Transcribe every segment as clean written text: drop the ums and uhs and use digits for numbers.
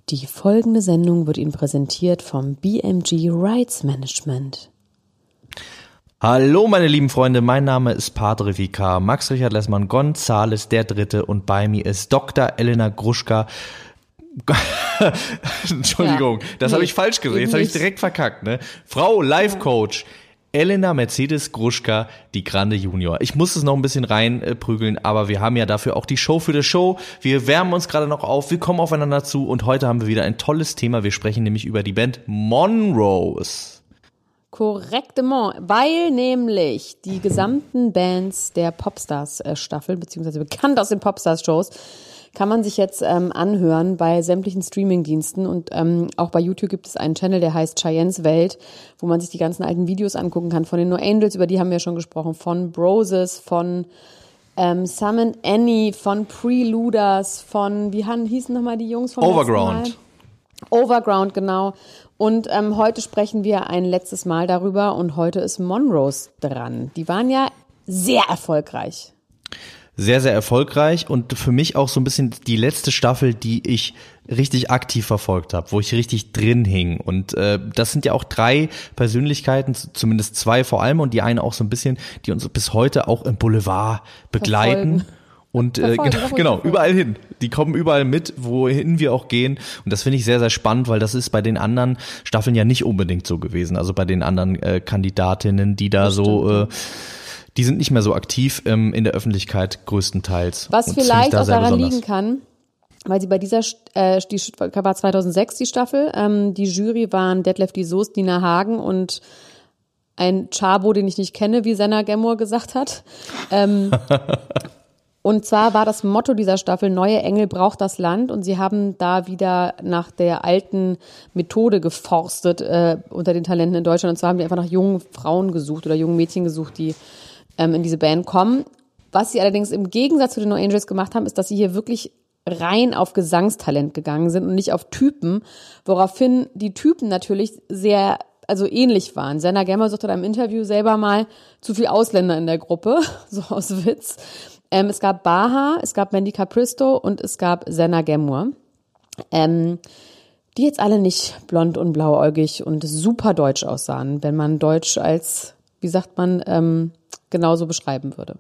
Die folgende Sendung wird Ihnen präsentiert vom BMG Rights Management. Hallo meine lieben Freunde, mein Name ist Padre Vikar Max Richard Lessmann Gonzales III. Und bei mir ist Dr. Elena Gruschka. Entschuldigung, das habe ich falsch gesagt, jetzt habe ich direkt verkackt, ne? Frau Life Coach. Elena Mercedes Gruschka, die Grande Junior. Ich muss es noch ein bisschen reinprügeln, aber wir haben ja dafür auch die Show für die Show. Wir wärmen uns gerade noch auf, wir kommen aufeinander zu und heute haben wir wieder ein tolles Thema. Wir sprechen nämlich über die Band Monrose. Korrektement, weil nämlich die gesamten Bands der Popstars-Staffel, beziehungsweise bekannt aus den Popstars-Shows, kann man sich jetzt anhören bei sämtlichen Streamingdiensten und auch bei YouTube gibt es einen Channel, der heißt Cheyennes Welt, wo man sich die ganzen alten Videos angucken kann von den No Angels, über die haben wir schon gesprochen, von Broses, von Sam & Annie, von Preluders, von, wie hießen nochmal die Jungs vom Overground. Overground, genau. Und heute sprechen wir ein letztes Mal darüber und heute ist Monrose dran. Die waren ja sehr erfolgreich. Sehr, sehr erfolgreich und für mich auch so ein bisschen die letzte Staffel, die ich richtig aktiv verfolgt habe, wo ich richtig drin hing. Und das sind ja auch 3 Persönlichkeiten, zumindest 2 vor allem und die eine auch so ein bisschen, die uns bis heute auch im Boulevard begleiten. Und genau, überall hin. Die kommen überall mit, wohin wir auch gehen. Und das finde ich sehr, sehr spannend, weil das ist bei den anderen Staffeln ja nicht unbedingt so gewesen. Also bei den anderen Kandidatinnen, die da so... Die sind nicht mehr so aktiv in der Öffentlichkeit größtenteils. Was vielleicht auch daran liegen kann, weil sie bei dieser, die war 2006 die Staffel, die Jury waren Detlef die Soest, Nina Hagen und ein Chabo, den ich nicht kenne, wie Senna Gemmour gesagt hat. Und zwar war das Motto dieser Staffel, neue Engel braucht das Land und sie haben da wieder nach der alten Methode geforstet unter den Talenten in Deutschland und zwar haben die einfach nach jungen Frauen gesucht oder jungen Mädchen gesucht, die in diese Band kommen. Was sie allerdings im Gegensatz zu den No Angels gemacht haben, ist, dass sie hier wirklich rein auf Gesangstalent gegangen sind und nicht auf Typen, woraufhin die Typen natürlich sehr, also ähnlich waren. Senna Gemmour sagte in einem Interview selber mal, zu viel Ausländer in der Gruppe, so aus Witz. Es gab Baha, es gab Mandy Capristo und es gab Senna Gemmour, die jetzt alle nicht blond und blauäugig und super deutsch aussahen, wenn man Deutsch als, wie sagt man, genauso beschreiben würde.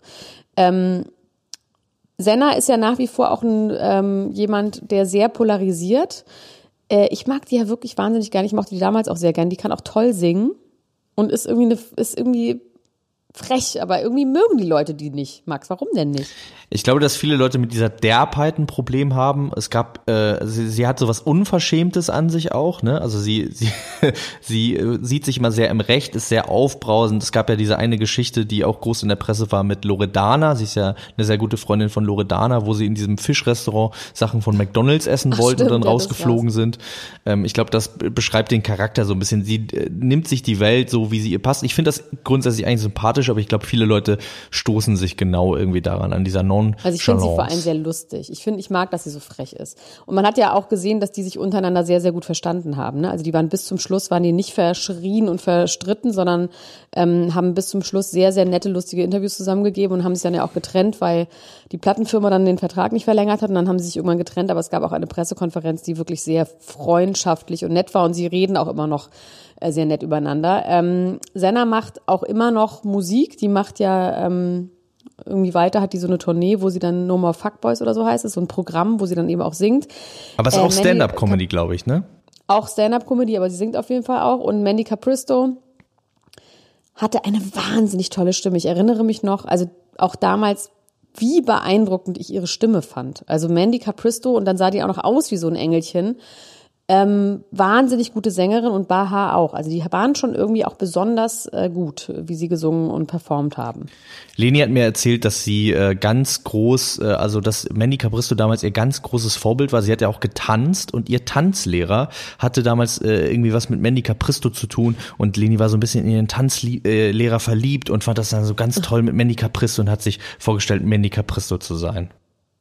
Senna ist ja nach wie vor auch jemand, der sehr polarisiert. Ich mag die ja wirklich wahnsinnig gerne. Ich mochte die damals auch sehr gerne. Die kann auch toll singen und ist irgendwie frech, aber irgendwie mögen die Leute die nicht. Max, warum denn nicht? Ich glaube, dass viele Leute mit dieser Derbheit ein Problem haben. Es gab, sie hat so was Unverschämtes an sich auch, ne? Also sie sieht sich immer sehr im Recht, ist sehr aufbrausend. Es gab ja diese eine Geschichte, die auch groß in der Presse war mit Loredana. Sie ist ja eine sehr gute Freundin von Loredana, wo sie in diesem Fischrestaurant Sachen von McDonald's essen wollten und dann rausgeflogen sind. Ich glaube, das beschreibt den Charakter so ein bisschen. Sie nimmt sich die Welt so, wie sie ihr passt. Ich finde das grundsätzlich eigentlich sympathisch, aber ich glaube, viele Leute stoßen sich genau irgendwie daran, an dieser Also ich finde sie vor allem sehr lustig. Ich mag, dass sie so frech ist. Und man hat ja auch gesehen, dass die sich untereinander sehr, sehr gut verstanden haben. Ne? Also die waren bis zum Schluss, waren die nicht verschrien und verstritten, sondern haben bis zum Schluss sehr, sehr nette, lustige Interviews zusammengegeben und haben sich dann ja auch getrennt, weil die Plattenfirma dann den Vertrag nicht verlängert hat und dann haben sie sich irgendwann getrennt. Aber es gab auch eine Pressekonferenz, die wirklich sehr freundschaftlich und nett war und sie reden auch immer noch sehr nett übereinander. Senna macht auch immer noch Musik, die macht ja irgendwie weiter, hat die so eine Tournee, wo sie dann No More Fuckboys oder so heißt, ist so ein Programm, wo sie dann eben auch singt. Aber es ist auch Stand-Up-Comedy, glaube ich, ne? Auch Stand-Up-Comedy, aber sie singt auf jeden Fall auch. Und Mandy Capristo hatte eine wahnsinnig tolle Stimme. Ich erinnere mich noch, also auch damals, wie beeindruckend ich ihre Stimme fand. Also Mandy Capristo und dann sah die auch noch aus wie so ein Engelchen. Wahnsinnig gute Sängerin und Baha auch. Also die waren schon irgendwie auch besonders gut, wie sie gesungen und performt haben. Leni hat mir erzählt, dass sie ganz groß, also dass Mandy Capristo damals ihr ganz großes Vorbild war. Sie hat ja auch getanzt und ihr Tanzlehrer hatte damals irgendwie was mit Mandy Capristo zu tun und Leni war so ein bisschen in ihren Tanzlehrer verliebt und fand das dann so ganz toll mit Mandy Capristo und hat sich vorgestellt, Mandy Capristo zu sein.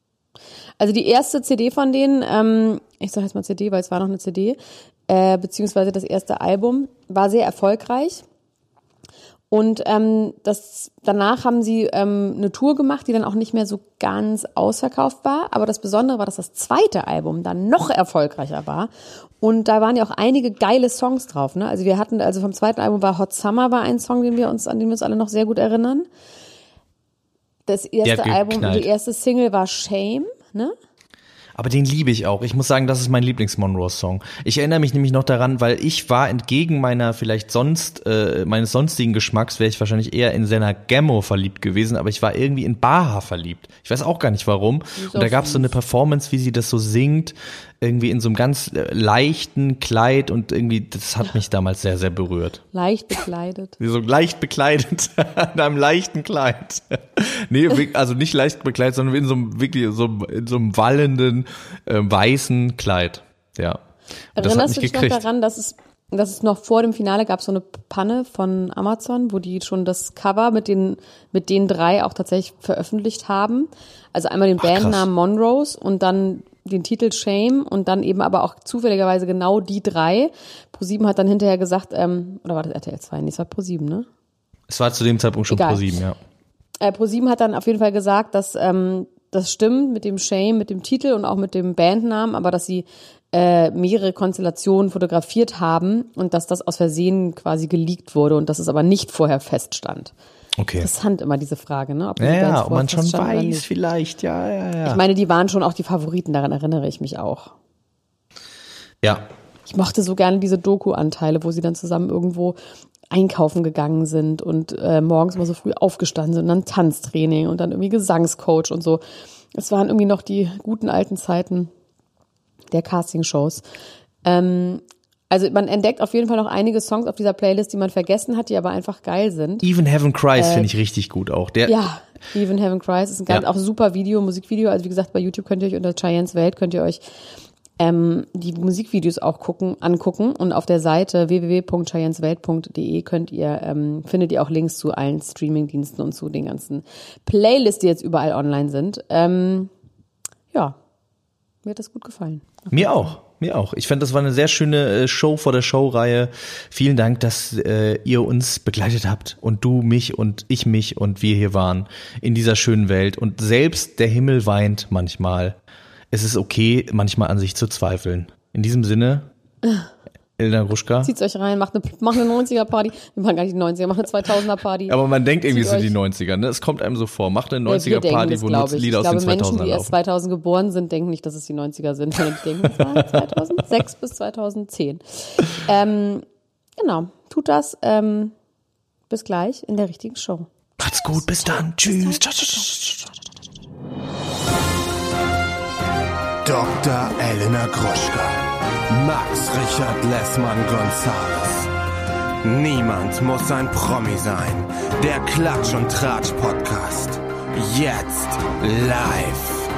Also die erste CD von denen, ich sage jetzt mal CD, weil es war noch eine CD, beziehungsweise das erste Album, war sehr erfolgreich. Und danach haben sie eine Tour gemacht, die dann auch nicht mehr so ganz ausverkauft war. Aber das Besondere war, dass das zweite Album dann noch erfolgreicher war. Und da waren ja auch einige geile Songs drauf. Ne? Also vom zweiten Album war Hot Summer war ein Song, an den wir uns alle noch sehr gut erinnern. Das erste Album, die erste Single war Shame, ne? Aber den liebe ich auch. Ich muss sagen, das ist mein Lieblings-Monroe-Song. Ich erinnere mich nämlich noch daran, weil ich war entgegen meiner meines sonstigen Geschmacks, wäre ich wahrscheinlich eher in Senna Gemmo verliebt gewesen, aber ich war irgendwie in Baha verliebt. Ich weiß auch gar nicht warum. Und da gab es so eine Performance, wie sie das so singt, irgendwie in so einem ganz leichten Kleid und irgendwie, das hat mich damals sehr, sehr berührt. Leicht bekleidet. So leicht bekleidet, in einem leichten Kleid. Nee, also nicht leicht bekleidet, sondern in so einem wallenden, weißen Kleid. Ja. Erinnerst du dich noch daran, dass es noch vor dem Finale gab, so eine Panne von Amazon, wo die schon das Cover mit den 3 auch tatsächlich veröffentlicht haben? Also einmal den Bandnamen Monroes und dann den Titel Shame und dann eben aber auch zufälligerweise genau die 3. ProSieben hat dann hinterher gesagt, oder war das RTL 2? Nee, es war ProSieben, ne? Es war zu dem Zeitpunkt schon ProSieben, ja. ProSieben hat dann auf jeden Fall gesagt, dass das stimmt mit dem Shame, mit dem Titel und auch mit dem Bandnamen, aber dass sie mehrere Konstellationen fotografiert haben und dass das aus Versehen quasi geleakt wurde und dass es aber nicht vorher feststand. Okay. Interessant immer diese Frage, ne? Ob ob man schon weiß, vielleicht, ja. Ich meine, die waren schon auch die Favoriten, daran erinnere ich mich auch. Ja. Ich mochte so gerne diese Doku-Anteile, wo sie dann zusammen irgendwo einkaufen gegangen sind und morgens mal so früh aufgestanden sind und dann Tanztraining und dann irgendwie Gesangscoach und so. Es waren irgendwie noch die guten alten Zeiten der Castingshows. Also man entdeckt auf jeden Fall noch einige Songs auf dieser Playlist, die man vergessen hat, die aber einfach geil sind. Even Heaven Cries finde ich richtig gut auch. Ja, Even Heaven Cries ist ein ganz auch super Musikvideo. Also wie gesagt, bei YouTube könnt ihr euch unter Cheyennes Welt die Musikvideos auch angucken und auf der Seite www.cheyenneswelt.de findet ihr auch Links zu allen Streamingdiensten und zu den ganzen Playlists, die jetzt überall online sind. Ja, mir hat das gut gefallen. Mir auch. Ich fand, das war eine sehr schöne Show vor der Show-Reihe. Vielen Dank, dass ihr uns begleitet habt und du mich und ich mich und wir hier waren in dieser schönen Welt. Und selbst der Himmel weint manchmal. Es ist okay, manchmal an sich zu zweifeln. In diesem Sinne, Elena Gruschka. Zieht's euch rein, macht eine 90er-Party. Wir machen gar nicht die 90er, macht eine 2000er-Party. Aber man denkt irgendwie, es sind die 90er, ne? Es kommt einem so vor. Macht eine 90er-Party, wo nur Lieder aus den 2000er laufen. Menschen, die erst 2000 geboren sind, denken nicht, dass es die 90er sind. Sondern die denken, es war 2006 bis 2010. Genau, tut das. Bis gleich in der richtigen Show. Macht's gut, bis dann. Tschüss. Dr. Elena Gruschka, Max Richard Lessmann-Gonzales. Niemand muss ein Promi sein. Der Klatsch und Tratsch Podcast. Jetzt live.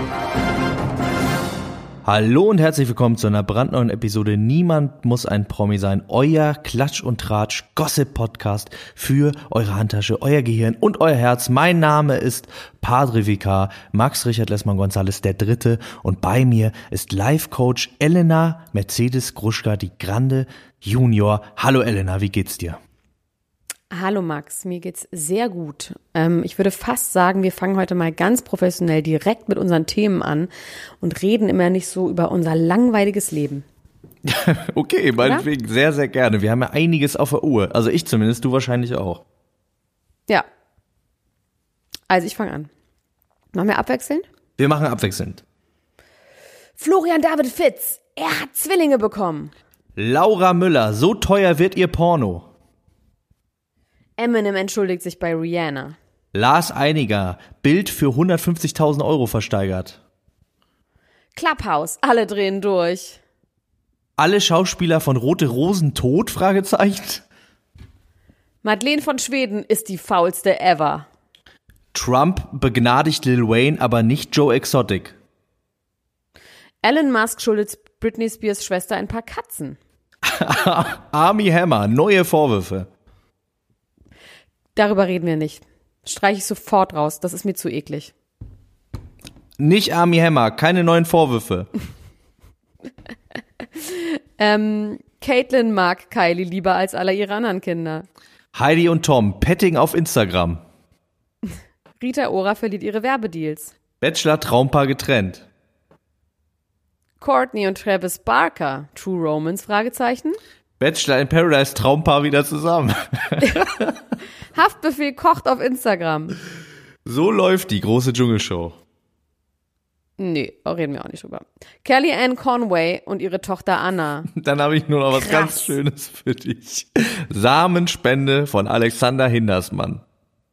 Hallo und herzlich willkommen zu einer brandneuen Episode Niemand muss ein Promi sein. Euer Klatsch und Tratsch Gossip Podcast für eure Handtasche, euer Gehirn und euer Herz. Mein Name ist Padre Vicar, Max Richard Lessmann-Gonzales der Dritte und bei mir ist Life-Coach Elena Mercedes Gruschka, die Grande Junior. Hallo Elena, wie geht's dir? Hallo Max, mir geht's sehr gut. Ich würde fast sagen, wir fangen heute mal ganz professionell direkt mit unseren Themen an und reden immer nicht so über unser langweiliges Leben. Okay, meinetwegen sehr, sehr gerne. Wir haben ja einiges auf der Uhr. Also ich zumindest, du wahrscheinlich auch. Ja. Also ich fange an. Machen wir abwechselnd? Wir machen abwechselnd. Florian David Fitz, er hat Zwillinge bekommen. Laura Müller, so teuer wird ihr Porno. Eminem entschuldigt sich bei Rihanna. Lars Einiger, Bild für 150.000 Euro versteigert. Clubhouse, alle drehen durch. Alle Schauspieler von Rote Rosen tot? Fragezeichen. Madeleine von Schweden ist die faulste ever. Trump begnadigt Lil Wayne, aber nicht Joe Exotic. Elon Musk schuldet Britney Spears Schwester ein paar Katzen. Armie Hammer, neue Vorwürfe. Darüber reden wir nicht. Streiche ich sofort raus, das ist mir zu eklig. Nicht Armie Hammer, keine neuen Vorwürfe. Caitlyn mag Kylie lieber als alle ihre anderen Kinder. Heidi und Tom, Petting auf Instagram. Rita Ora verliert ihre Werbedeals. Bachelor Traumpaar getrennt. Courtney und Travis Barker, True Romance, Fragezeichen. Bachelor in Paradise Traumpaar wieder zusammen. Haftbefehl kocht auf Instagram. So läuft die große Dschungelshow. Nee, reden wir auch nicht drüber. Kellyanne Conway und ihre Tochter Anna. Dann habe ich nur noch was ganz Schönes für dich. Samenspende von Alexander Hindersmann.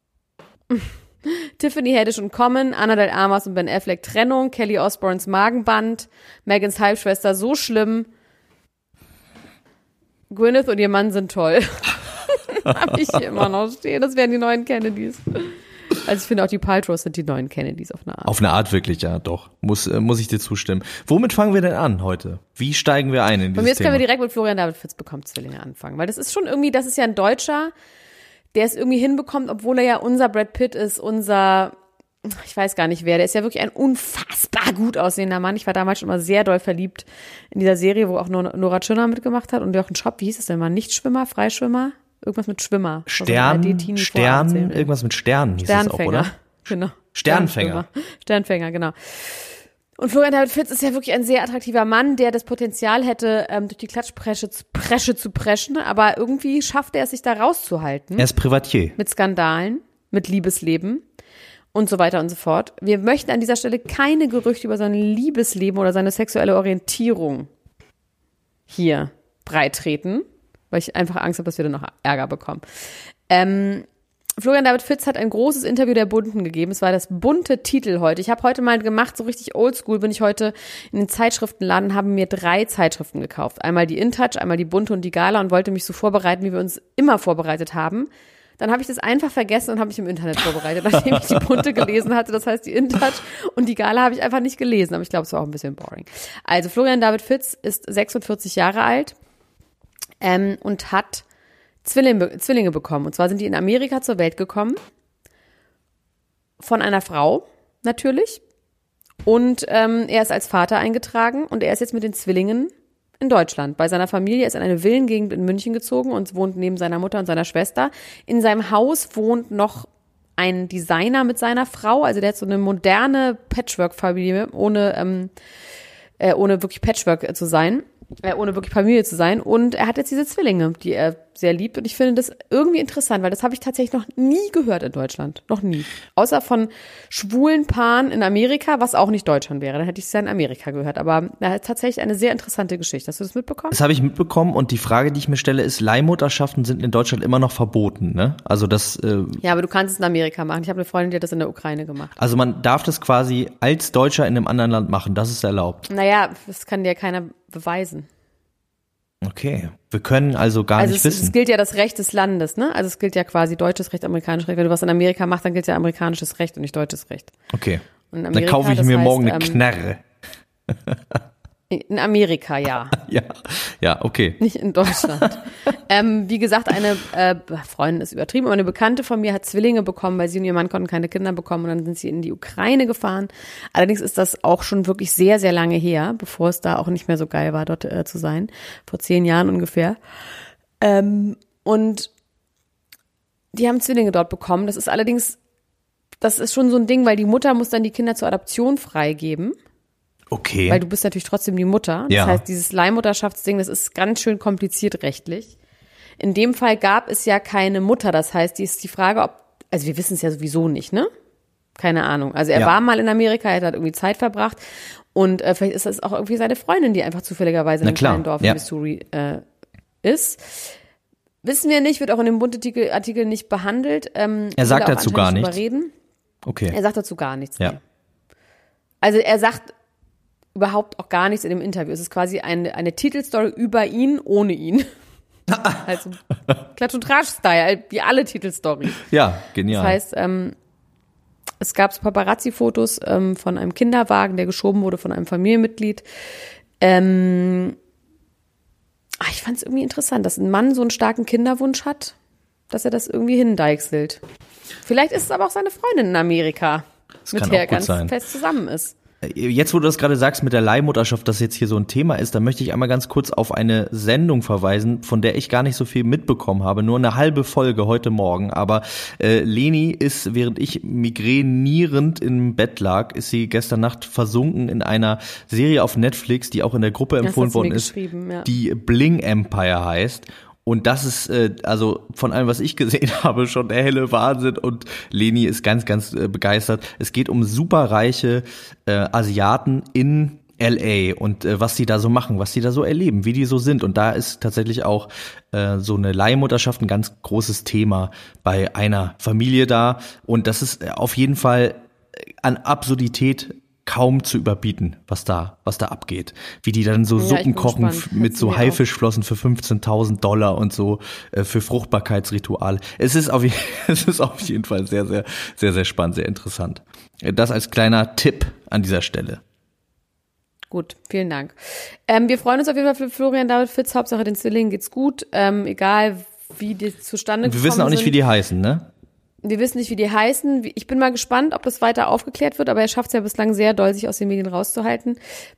Tiffany Haddish und Common, Anna de Armas und Ben Affleck Trennung, Kelly Osbournes Magenband, Megans Halbschwester so schlimm, Gwyneth und ihr Mann sind toll. Habe ich hier immer noch stehen, das wären die neuen Kennedys. Also ich finde auch die Paltrows sind die neuen Kennedys auf eine Art. Auf eine Art wirklich, ja, doch. Muss ich dir zustimmen. Womit fangen wir denn an heute? Wie steigen wir ein in dieses Von mir jetzt Thema? können wir direkt mit Florian David Fitz bekommt Zwillinge anfangen, weil das ist schon irgendwie, das ist ja ein Deutscher, der es irgendwie hinbekommt, obwohl er ja unser Brad Pitt ist, ich weiß gar nicht wer, der ist ja wirklich ein unfassbar gut aussehender Mann. Ich war damals schon mal sehr doll verliebt in dieser Serie, wo auch Nora Tschirner mitgemacht hat und Jochen Schopp, wie hieß es denn mal? Nichtschwimmer, Freischwimmer? Irgendwas mit Schwimmer. Stern, irgendwas mit Sternen hieß es auch, oder? Genau. Sternfänger, genau. Und Florian David Fitz ist ja wirklich ein sehr attraktiver Mann, der das Potenzial hätte, durch die Klatschpresche zu preschen, aber irgendwie schafft er es, sich da rauszuhalten. Er ist Privatier. Mit Skandalen, mit Liebesleben und so weiter und so fort. Wir möchten an dieser Stelle keine Gerüchte über sein Liebesleben oder seine sexuelle Orientierung hier breittreten, weil ich einfach Angst habe, dass wir dann noch Ärger bekommen. Florian David Fitz hat ein großes Interview der Bunten gegeben. Es war das bunte Titel heute. Ich habe heute mal gemacht, so richtig oldschool bin ich heute in den Zeitschriftenladen, habe mir 3 Zeitschriften gekauft. Einmal die InTouch, einmal die Bunte und die Gala und wollte mich so vorbereiten, wie wir uns immer vorbereitet haben. Dann habe ich das einfach vergessen und habe mich im Internet vorbereitet, nachdem ich die Bunte gelesen hatte. Das heißt, die InTouch und die Gala habe ich einfach nicht gelesen, aber ich glaube, es war auch ein bisschen boring. Also Florian David Fitz ist 46 Jahre alt und hat Zwillinge bekommen. Und zwar sind die in Amerika zur Welt gekommen. Von einer Frau, natürlich. Und er ist als Vater eingetragen und er ist jetzt mit den Zwillingen in Deutschland. Bei seiner Familie ist er in eine Villengegend in München gezogen und wohnt neben seiner Mutter und seiner Schwester. In seinem Haus wohnt noch ein Designer mit seiner Frau. Also der hat so eine moderne Patchwork-Familie, ohne wirklich Patchwork zu sein. Ohne wirklich Familie zu sein. Und er hat jetzt diese Zwillinge, die er sehr liebt. Und ich finde das irgendwie interessant, weil das habe ich tatsächlich noch nie gehört in Deutschland. Noch nie. Außer von schwulen Paaren in Amerika, was auch nicht Deutschland wäre. Dann hätte ich es ja in Amerika gehört. Aber er hat tatsächlich eine sehr interessante Geschichte. Hast du das mitbekommen? Das habe ich mitbekommen. Und die Frage, die ich mir stelle, ist, Leihmutterschaften sind in Deutschland immer noch verboten, ne? Also das... Ja, aber du kannst es in Amerika machen. Ich habe eine Freundin, die hat das in der Ukraine gemacht. Also man darf das quasi als Deutscher in einem anderen Land machen. Das ist erlaubt. Naja, das kann dir keiner beweisen. Okay, wir können also gar nicht wissen. Es gilt ja das Recht des Landes, ne? Also es gilt ja quasi deutsches Recht, amerikanisches Recht. Wenn du was in Amerika machst, dann gilt ja amerikanisches Recht und nicht deutsches Recht. Okay, Und in Amerika, dann kaufe ich mir morgen eine Knarre. In Amerika, ja. Ja, okay. Nicht in Deutschland. Wie gesagt, eine Freundin ist übertrieben, aber eine Bekannte von mir hat Zwillinge bekommen, weil sie und ihr Mann konnten keine Kinder bekommen und dann sind sie in die Ukraine gefahren. Allerdings ist das auch schon wirklich sehr, sehr lange her, bevor es da auch nicht mehr so geil war, dort zu sein. Vor 10 Jahren ungefähr. Und die haben Zwillinge dort bekommen. Das ist schon so ein Ding, weil die Mutter muss dann die Kinder zur Adoption freigeben. Okay. Weil du bist natürlich trotzdem die Mutter. Das heißt, dieses Leihmutterschaftsding, das ist ganz schön kompliziert rechtlich. In dem Fall gab es ja keine Mutter. Das heißt, die ist die Frage, also wir wissen es ja sowieso nicht, ne? Keine Ahnung. Also er war mal in Amerika, er hat irgendwie Zeit verbracht und vielleicht ist das auch irgendwie seine Freundin, die einfach zufälligerweise in einem kleinen Dorf in Missouri ist. Wissen wir nicht, wird auch in dem Bunte-Artikel nicht behandelt. Er sagt dazu gar nichts. Okay. Er sagt dazu gar nichts. Ja. Nee. Also er sagt überhaupt auch gar nichts in dem Interview. Es ist quasi eine Titelstory über ihn, ohne ihn. Also Klatsch- und Tratsch-Style, wie alle Titelstories. Ja, genial. Das heißt, es gab so Paparazzi-Fotos von einem Kinderwagen, der geschoben wurde von einem Familienmitglied. Ich fand es irgendwie interessant, dass ein Mann so einen starken Kinderwunsch hat, dass er das irgendwie hindeichselt. Vielleicht ist es aber auch seine Freundin in Amerika, mit der er ganz fest zusammen ist. Jetzt, wo du das gerade sagst mit der Leihmutterschaft, dass jetzt hier so ein Thema ist, da möchte ich einmal ganz kurz auf eine Sendung verweisen, von der ich gar nicht so viel mitbekommen habe, nur eine halbe Folge heute Morgen, aber Leni ist, während ich migränierend im Bett lag, ist sie gestern Nacht versunken in einer Serie auf Netflix, die auch in der Gruppe empfohlen worden ist, die Bling Empire heißt. Und das ist, also von allem, was ich gesehen habe, schon der helle Wahnsinn. Und Leni ist ganz, ganz begeistert. Es geht um superreiche Asiaten in LA und was die da so machen, was die da so erleben, wie die so sind. Und da ist tatsächlich auch so eine Leihmutterschaft ein ganz großes Thema bei einer Familie da. Und das ist auf jeden Fall an Absurdität kaum zu überbieten, was da abgeht. Wie die dann so Suppen kochen mit so Haifischflossen für $15.000 und so für Fruchtbarkeitsrituale. Es ist auf jeden Fall sehr, sehr, sehr, sehr spannend, sehr interessant. Das als kleiner Tipp an dieser Stelle. Gut, vielen Dank. Wir freuen uns auf jeden Fall für Florian David Fitz. Hauptsache den Zwillingen geht's gut. Egal, wie die zustande gekommen sind. Wir wissen auch nicht, wie die heißen, ne? Wir wissen nicht, wie die heißen. Ich bin mal gespannt, ob das weiter aufgeklärt wird, aber er schafft es ja bislang sehr doll, sich aus den Medien rauszuhalten.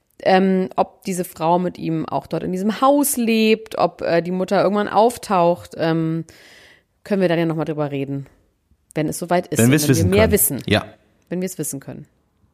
Ob diese Frau mit ihm auch dort in diesem Haus lebt, ob die Mutter irgendwann auftaucht, können wir dann ja nochmal drüber reden, wenn es soweit ist. Wenn wir mehr wissen. Ja. Wenn wir es wissen können.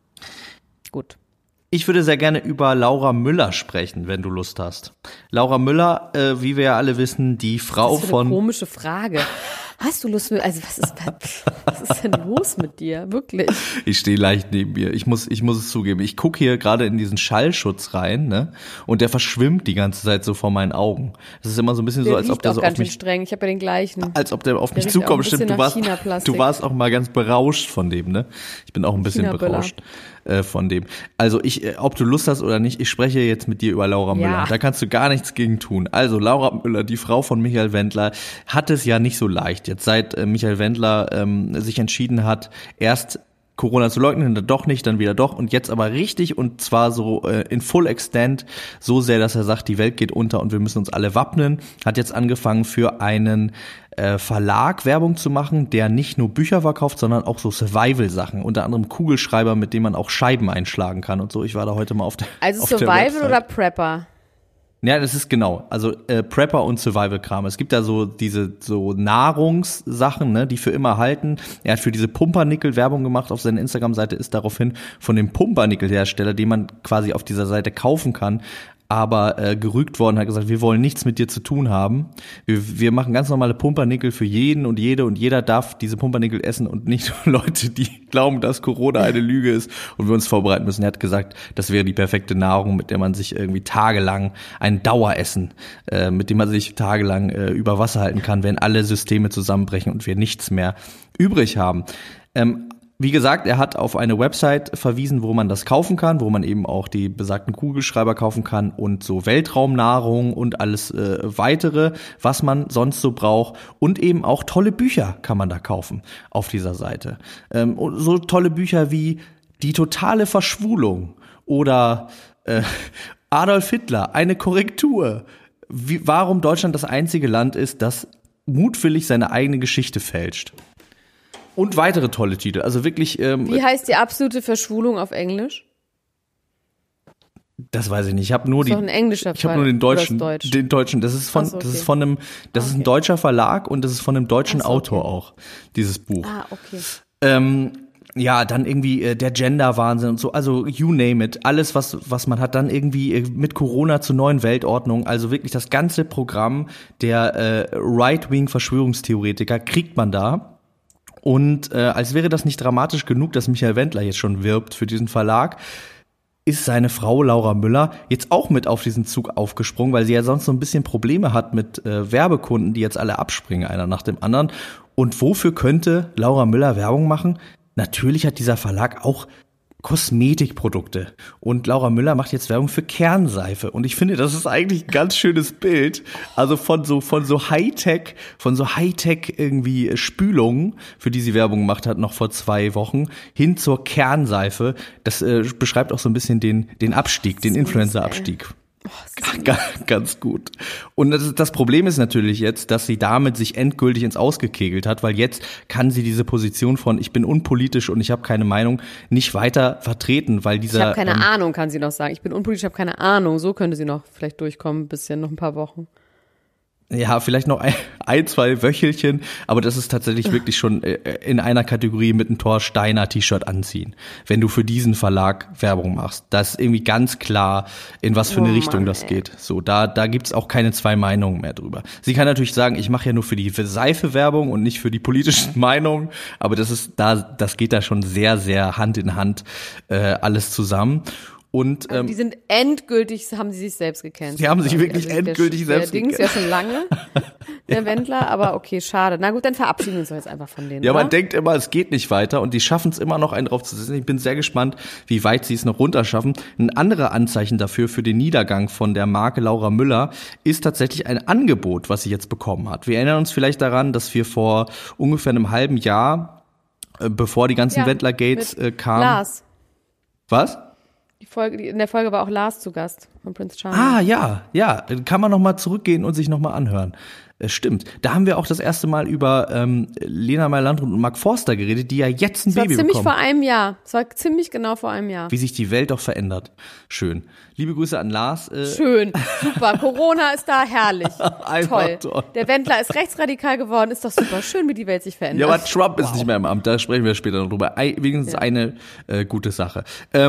Gut. Ich würde sehr gerne über Laura Müller sprechen, wenn du Lust hast. Laura Müller, wie wir ja alle wissen, die Frau das ist von... eine komische Frage. Hast du Lust, also was ist denn los mit dir? Wirklich? Ich stehe leicht neben mir. Ich muss es zugeben. Ich gucke hier gerade in diesen Schallschutz rein, ne? Und der verschwimmt die ganze Zeit so vor meinen Augen. Das ist immer so ein bisschen so, als ob der so auf mich streng. Ich habe ja den gleichen. Als ob der auf mich zukommt. Stimmt, du warst auch mal ganz berauscht von dem, ne? Ich bin auch ein bisschen berauscht von dem. Also ob du Lust hast oder nicht, ich spreche jetzt mit dir über Laura Müller. Da kannst du gar nichts gegen tun. Also Laura Müller, die Frau von Michael Wendler, hat es ja nicht so leicht. Jetzt seit Michael Wendler sich entschieden hat, erst Corona zu leugnen, dann doch nicht, dann wieder doch und jetzt aber richtig und zwar so in full extent, so sehr, dass er sagt, die Welt geht unter und wir müssen uns alle wappnen, hat jetzt angefangen für einen Verlag Werbung zu machen, der nicht nur Bücher verkauft, sondern auch so Survival-Sachen, unter anderem Kugelschreiber, mit denen man auch Scheiben einschlagen kann und so. Ich war da heute mal auf der Also auf Survival der oder Prepper? Ja, das ist genau, also Prepper und Survival-Kram. Es gibt da so diese so Nahrungssachen, ne, die für immer halten. Er hat für diese Pumpernickel Werbung gemacht auf seiner Instagram-Seite, ist daraufhin von dem Pumpernickel-Hersteller, den man quasi auf dieser Seite kaufen kann, aber gerügt worden, hat gesagt, wir wollen nichts mit dir zu tun haben. Wir machen ganz normale Pumpernickel für jeden und jede und jeder darf diese Pumpernickel essen und nicht Leute, die glauben, dass Corona eine Lüge ist und wir uns vorbereiten müssen. Er hat gesagt, das wäre die perfekte Nahrung, mit der man sich irgendwie tagelang ein Daueressen, mit dem man sich tagelang über Wasser halten kann, wenn alle Systeme zusammenbrechen und wir nichts mehr übrig haben. Wie gesagt, er hat auf eine Website verwiesen, wo man das kaufen kann, wo man eben auch die besagten Kugelschreiber kaufen kann und so Weltraumnahrung und alles weitere, was man sonst so braucht. Und eben auch tolle Bücher kann man da kaufen auf dieser Seite. So tolle Bücher wie Die totale Verschwulung oder Adolf Hitler, eine Korrektur. Warum Deutschland das einzige Land ist, das mutwillig seine eigene Geschichte fälscht. Und weitere tolle Titel, also wirklich. Wie heißt die absolute Verschwulung auf Englisch? Das weiß ich nicht. Ich habe nur das ist doch ein englischer Ich habe nur den deutschen. Den deutschen. Das ist von, das ist von einem. Das ist ein deutscher Verlag und das ist von einem deutschen Autor auch. Dieses Buch. Ah, okay. Ja, dann irgendwie der Gender-Wahnsinn und so, also you name it, alles, was man hat, dann irgendwie mit Corona zur neuen Weltordnung, also wirklich das ganze Programm der Right-Wing-Verschwörungstheoretiker kriegt man da. Und als wäre das nicht dramatisch genug, dass Michael Wendler jetzt schon wirbt für diesen Verlag, ist seine Frau Laura Müller jetzt auch mit auf diesen Zug aufgesprungen, weil sie ja sonst so ein bisschen Probleme hat mit Werbekunden, die jetzt alle abspringen, einer nach dem anderen. Und wofür könnte Laura Müller Werbung machen? Natürlich hat dieser Verlag auch Kosmetikprodukte. Und Laura Müller macht jetzt Werbung für Kernseife. Und ich finde, das ist eigentlich ein ganz schönes Bild. Also von so Hightech irgendwie Spülungen, für die sie Werbung gemacht hat, noch vor 2 Wochen, hin zur Kernseife. Das beschreibt auch so ein bisschen den Abstieg, den Influencer-Abstieg. Ganz gut. Und das Problem ist natürlich jetzt, dass sie damit sich endgültig ins Ausgekegelt hat, weil jetzt kann sie diese Position von ich bin unpolitisch und ich habe keine Meinung nicht weiter vertreten, weil dieser... Ich habe keine Ahnung, kann sie noch sagen. Ich bin unpolitisch, ich habe keine Ahnung. So könnte sie noch vielleicht durchkommen, ein bisschen, noch ein paar Wochen. Ja, vielleicht noch ein, zwei Wöchelchen, aber das ist tatsächlich wirklich schon in einer Kategorie mit einem Thor Steiner T-Shirt anziehen, wenn du für diesen Verlag Werbung machst. Das ist irgendwie ganz klar, in was für eine Richtung das geht. So, da gibt's auch keine zwei Meinungen mehr drüber. Sie kann natürlich sagen, ich mache ja nur für die Seife Werbung und nicht für die politischen Meinungen, aber das geht da schon sehr, sehr Hand in Hand alles zusammen. Und, die sind endgültig, haben sie sich selbst gecancelt. Sie haben sich wirklich endgültig selbst gecancelt. Der Dings ja schon lange, der Wendler, aber okay, schade. Na gut, dann verabschieden wir uns jetzt einfach von denen. Ja, oder? Man denkt immer, es geht nicht weiter und die schaffen es immer noch, einen drauf zu setzen. Ich bin sehr gespannt, wie weit sie es noch runterschaffen. Ein anderer Anzeichen dafür, für den Niedergang von der Marke Laura Müller, ist tatsächlich ein Angebot, was sie jetzt bekommen hat. Wir erinnern uns vielleicht daran, dass wir vor ungefähr einem halben Jahr, bevor die ganzen Wendler-Gates kamen. Lars. Was? In der Folge war auch Lars zu Gast von Prince Charming. Ah, ja, kann man nochmal zurückgehen und sich nochmal anhören. Stimmt. Da haben wir auch das erste Mal über Lena Meyer-Landrut und Mark Forster geredet, die ja jetzt ein Baby bekommen. Es war ziemlich genau vor einem Jahr. Wie sich die Welt doch verändert. Schön. Liebe Grüße an Lars. Schön, super. Corona ist da, herrlich. Toll. Der Wendler ist rechtsradikal geworden, ist doch super. Schön, wie die Welt sich verändert. Ja, aber Trump ist nicht mehr im Amt, da sprechen wir später noch drüber. Wenigstens eine gute Sache.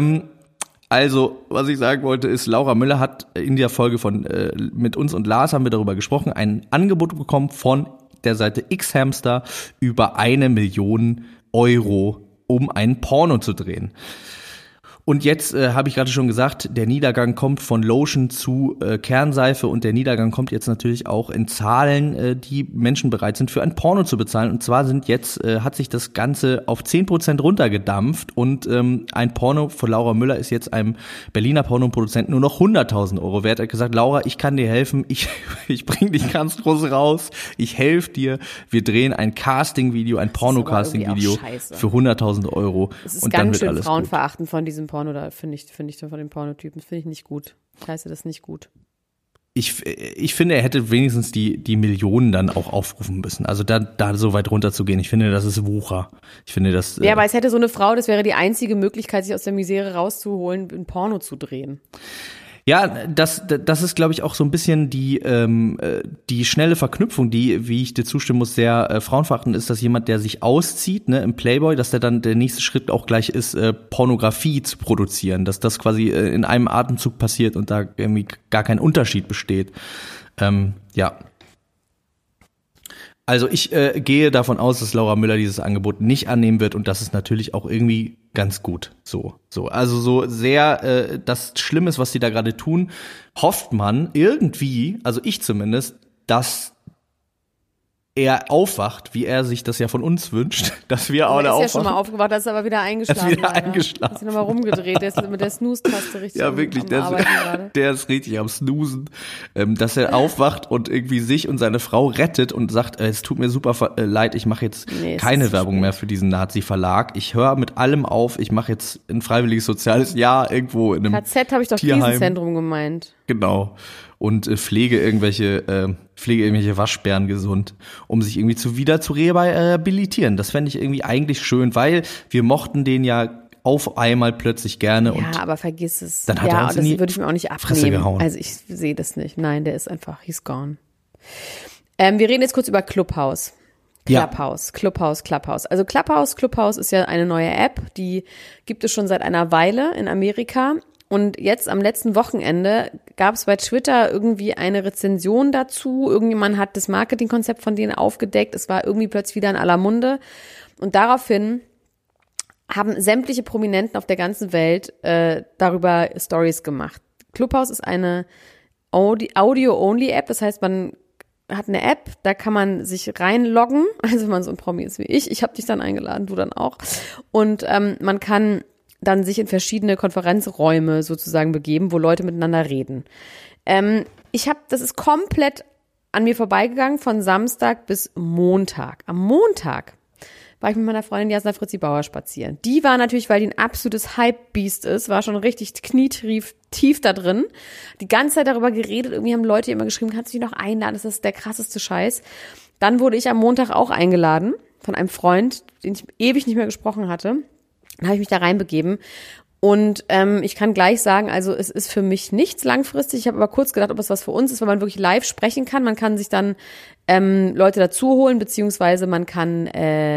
Also, was ich sagen wollte, ist, Laura Müller hat in der Folge mit uns und Lars haben wir darüber gesprochen, ein Angebot bekommen von der Seite X-Hamster über 1 Million Euro, um ein Porno zu drehen. Und jetzt habe ich gerade schon gesagt, der Niedergang kommt von Lotion zu Kernseife und der Niedergang kommt jetzt natürlich auch in Zahlen, die Menschen bereit sind, für ein Porno zu bezahlen. Und zwar hat sich das Ganze auf 10% runtergedampft und ein Porno von Laura Müller ist jetzt einem Berliner Pornoproduzenten nur noch 100.000 Euro wert. Er hat gesagt, Laura, ich kann dir helfen, ich bring dich ganz groß raus, ich helfe dir, wir drehen ein Casting-Video, ein Porno-Casting-Video für 100.000 Euro. Das ist und ganz dann wird schön alles frauenverachtend von diesem Porno, da finde ich von den Pornotypen, finde ich nicht gut. Ich heiße das nicht gut. Ich finde, er hätte wenigstens die Millionen dann auch aufrufen müssen. Also da so weit runter zu gehen, ich finde, das ist Wucher. Ich finde das. Ja, aber es hätte so eine Frau, das wäre die einzige Möglichkeit, sich aus der Misere rauszuholen, ein Porno zu drehen. Ja, das ist, glaube ich, auch so ein bisschen die schnelle Verknüpfung, die, wie ich dir zustimmen muss, sehr frauenverachtend ist, dass jemand, der sich auszieht, ne, im Playboy, dass der nächste Schritt auch gleich ist, Pornografie zu produzieren, dass das quasi in einem Atemzug passiert und da irgendwie gar kein Unterschied besteht. Ja. Also ich gehe davon aus, dass Laura Müller dieses Angebot nicht annehmen wird und das ist natürlich auch irgendwie ganz gut. So. Also so sehr das Schlimmes, was die da gerade tun, hofft man irgendwie, also ich zumindest, dass er aufwacht, wie er sich das ja von uns wünscht, dass wir alle aufwachen. Er ist ja schon mal aufgewacht, das ist aber wieder eingeschlafen. Eingeschlafen. Ist nochmal rumgedreht, der ist mit der Snooze-Taste richtig ja, wirklich, am der ist richtig am Snoosen. Dass er aufwacht und irgendwie sich und seine Frau rettet und sagt, es tut mir super leid, ich mache jetzt keine Werbung mehr für diesen Nazi-Verlag. Ich höre mit allem auf, ich mache jetzt ein freiwilliges soziales Jahr irgendwo in einem KZ habe ich doch Tierheim. Krisenzentrum gemeint. Genau. Und pflege irgendwelche Waschbären gesund, um sich irgendwie wieder zu rehabilitieren. Das fände ich irgendwie eigentlich schön, weil wir mochten den ja auf einmal plötzlich gerne. Ja, aber vergiss es. Dann hat er uns das in die würde ich mir auch nicht Fresse abnehmen. gehauen. Also ich sehe das nicht. Nein, der ist einfach, he's gone. Wir reden jetzt kurz über Clubhouse. Clubhouse. Also Clubhouse ist ja eine neue App, die gibt es schon seit einer Weile in Amerika. Und jetzt am letzten Wochenende gab es bei Twitter irgendwie eine Rezension dazu. Irgendjemand hat das Marketingkonzept von denen aufgedeckt. Es war irgendwie plötzlich wieder in aller Munde. Und daraufhin haben sämtliche Prominenten auf der ganzen Welt darüber Stories gemacht. Clubhouse ist eine Audio-Only-App. Das heißt, man hat eine App, da kann man sich reinloggen. Also wenn man so ein Promi ist wie ich. Ich habe dich dann eingeladen, du dann auch. Und man kann dann sich in verschiedene Konferenzräume sozusagen begeben, wo Leute miteinander reden. Das ist komplett an mir vorbeigegangen von Samstag bis Montag. Am Montag war ich mit meiner Freundin Jasna Fritzi Bauer spazieren. Die war natürlich, weil die ein absolutes Hype-Beast ist, war schon richtig knietief da drin. Die ganze Zeit darüber geredet. Irgendwie haben Leute immer geschrieben, kannst du dich noch einladen? Das ist der krasseste Scheiß. Dann wurde ich am Montag auch eingeladen von einem Freund, den ich ewig nicht mehr gesprochen hatte. Dann habe ich mich da reinbegeben. Und ich kann gleich sagen, also es ist für mich nichts langfristig. Ich habe aber kurz gedacht, ob es was für uns ist, weil man wirklich live sprechen kann. Man kann sich dann Leute dazu holen, beziehungsweise man kann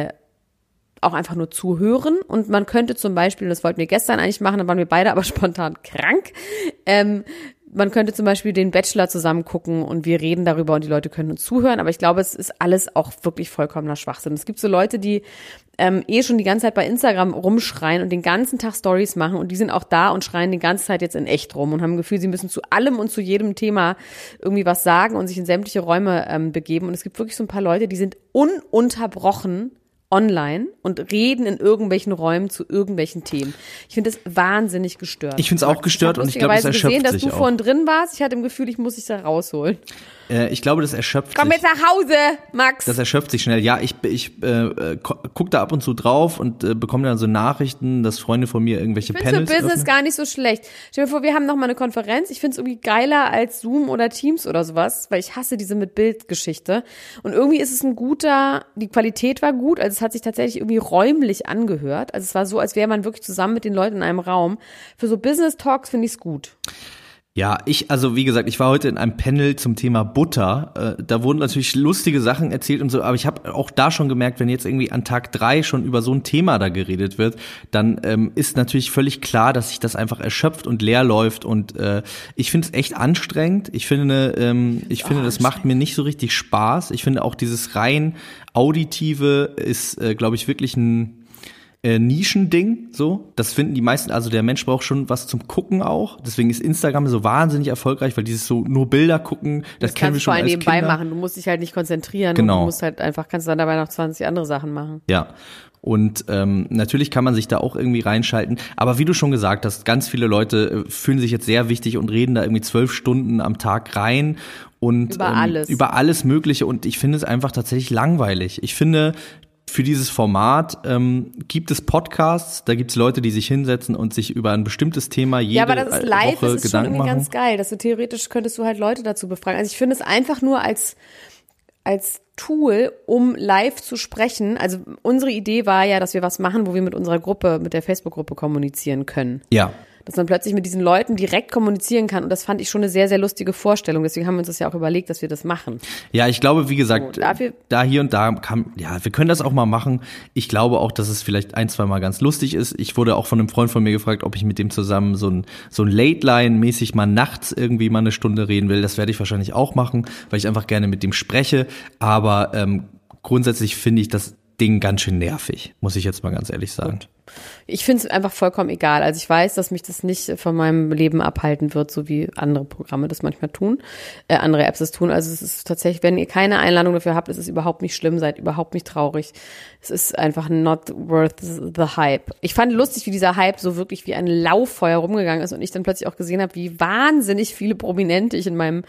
auch einfach nur zuhören. Und man könnte zum Beispiel, und das wollten wir gestern eigentlich machen, dann waren wir beide aber spontan krank, man könnte zum Beispiel den Bachelor zusammen gucken und wir reden darüber und die Leute können uns zuhören. Aber ich glaube, es ist alles auch wirklich vollkommener Schwachsinn. Es gibt so Leute, die schon die ganze Zeit bei Instagram rumschreien und den ganzen Tag Stories machen und die sind auch da und schreien die ganze Zeit jetzt in echt rum und haben ein Gefühl, sie müssen zu allem und zu jedem Thema irgendwie was sagen und sich in sämtliche Räume begeben. Und es gibt wirklich so ein paar Leute, die sind ununterbrochen online und reden in irgendwelchen Räumen zu irgendwelchen Themen. Ich finde das wahnsinnig gestört. Ich finde es auch gestört und ich glaube, es erschöpft gesehen, dass sich du auch. vorhin drin warst. Ich hatte im Gefühl, ich muss dich da rausholen. Ich glaube, das erschöpft Komm sich. jetzt nach Hause, Max. Das erschöpft sich schnell. Ja, ich gucke da ab und zu drauf und bekomme dann so Nachrichten, dass Freunde von mir irgendwelche Ich finde Panels für Business öffnen. gar nicht so schlecht. Stell dir vor, wir haben noch mal eine Konferenz. Ich finde es irgendwie geiler als Zoom oder Teams oder sowas, weil ich hasse diese mit Bildgeschichte. Und irgendwie ist es die Qualität war gut, also es hat sich tatsächlich irgendwie räumlich angehört. Also es war so, als wäre man wirklich zusammen mit den Leuten in einem Raum. Für so Business Talks finde ich es gut. Ja, also wie gesagt, ich war heute in einem Panel zum Thema Butter. Da wurden natürlich lustige Sachen erzählt und so, aber ich habe auch da schon gemerkt, wenn jetzt irgendwie an Tag 3 schon über so ein Thema da geredet wird, dann ist natürlich völlig klar, dass sich das einfach erschöpft und leer läuft und ich finde es echt anstrengend. Ich finde, das macht mir nicht so richtig Spaß. Ich finde auch dieses rein Auditive ist, glaube ich, wirklich ein Nischending, so. Das finden die meisten, also der Mensch braucht schon was zum Gucken auch. Deswegen ist Instagram so wahnsinnig erfolgreich, weil dieses so nur Bilder gucken, das kennen wir schon als Kinder. Das kannst du vor allem nebenbei machen. Du musst dich halt nicht konzentrieren. Genau. Du musst halt einfach, kannst dann dabei noch 20 andere Sachen machen. Ja. Und natürlich kann man sich da auch irgendwie reinschalten. Aber wie du schon gesagt hast, ganz viele Leute fühlen sich jetzt sehr wichtig und reden da irgendwie 12 Stunden am Tag rein. Und über alles Mögliche. Und ich finde es einfach tatsächlich langweilig. Ich finde, für dieses Format gibt es Podcasts, da gibt es Leute, die sich hinsetzen und sich über ein bestimmtes Thema jede Woche Gedanken machen. Ja, aber das ist live, das ist schon irgendwie ganz geil, dass du theoretisch könntest du halt Leute dazu befragen. Also ich finde es einfach nur als Tool, um live zu sprechen. Also unsere Idee war ja, dass wir was machen, wo wir mit unserer Gruppe, mit der Facebook-Gruppe kommunizieren können. Ja. Dass man plötzlich mit diesen Leuten direkt kommunizieren kann. Und das fand ich schon eine sehr, sehr lustige Vorstellung. Deswegen haben wir uns das ja auch überlegt, dass wir das machen. Ja, ich glaube, wie gesagt, so, da hier und da wir können das auch mal machen. Ich glaube auch, dass es vielleicht 1-2 Mal ganz lustig ist. Ich wurde auch von einem Freund von mir gefragt, ob ich mit dem zusammen so ein Late-Line-mäßig mal nachts irgendwie mal eine Stunde reden will. Das werde ich wahrscheinlich auch machen, weil ich einfach gerne mit dem spreche. Aber grundsätzlich finde ich das Ding ganz schön nervig, muss ich jetzt mal ganz ehrlich sagen. Gut. Ich finde es einfach vollkommen egal. Also ich weiß, dass mich das nicht von meinem Leben abhalten wird, so wie andere Programme das manchmal tun, andere Apps das tun. Also es ist tatsächlich, wenn ihr keine Einladung dafür habt, ist es überhaupt nicht schlimm, seid überhaupt nicht traurig. Es ist einfach not worth the hype. Ich fand lustig, wie dieser Hype so wirklich wie ein Lauffeuer rumgegangen ist und ich dann plötzlich auch gesehen habe, wie wahnsinnig viele Prominente ich in meinem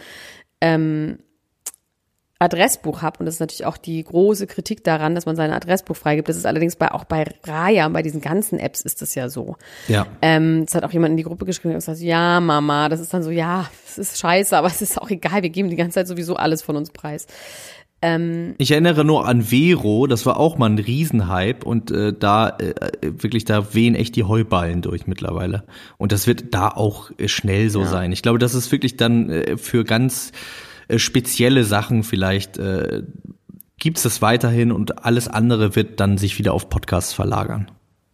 Adressbuch habe und das ist natürlich auch die große Kritik daran, dass man sein Adressbuch freigibt. Das ist allerdings auch bei Raya und bei diesen ganzen Apps ist das ja so. Ja. Das hat auch jemand in die Gruppe geschrieben und gesagt, ja Mama, das ist dann so, ja, es ist scheiße, aber es ist auch egal, wir geben die ganze Zeit sowieso alles von uns preis. Ich erinnere nur an Vero, das war auch mal ein Riesenhype und da wehen echt die Heuballen durch mittlerweile und das wird da auch schnell so sein. Ich glaube, das ist wirklich dann für ganz spezielle Sachen vielleicht gibt's das weiterhin und alles andere wird dann sich wieder auf Podcasts verlagern.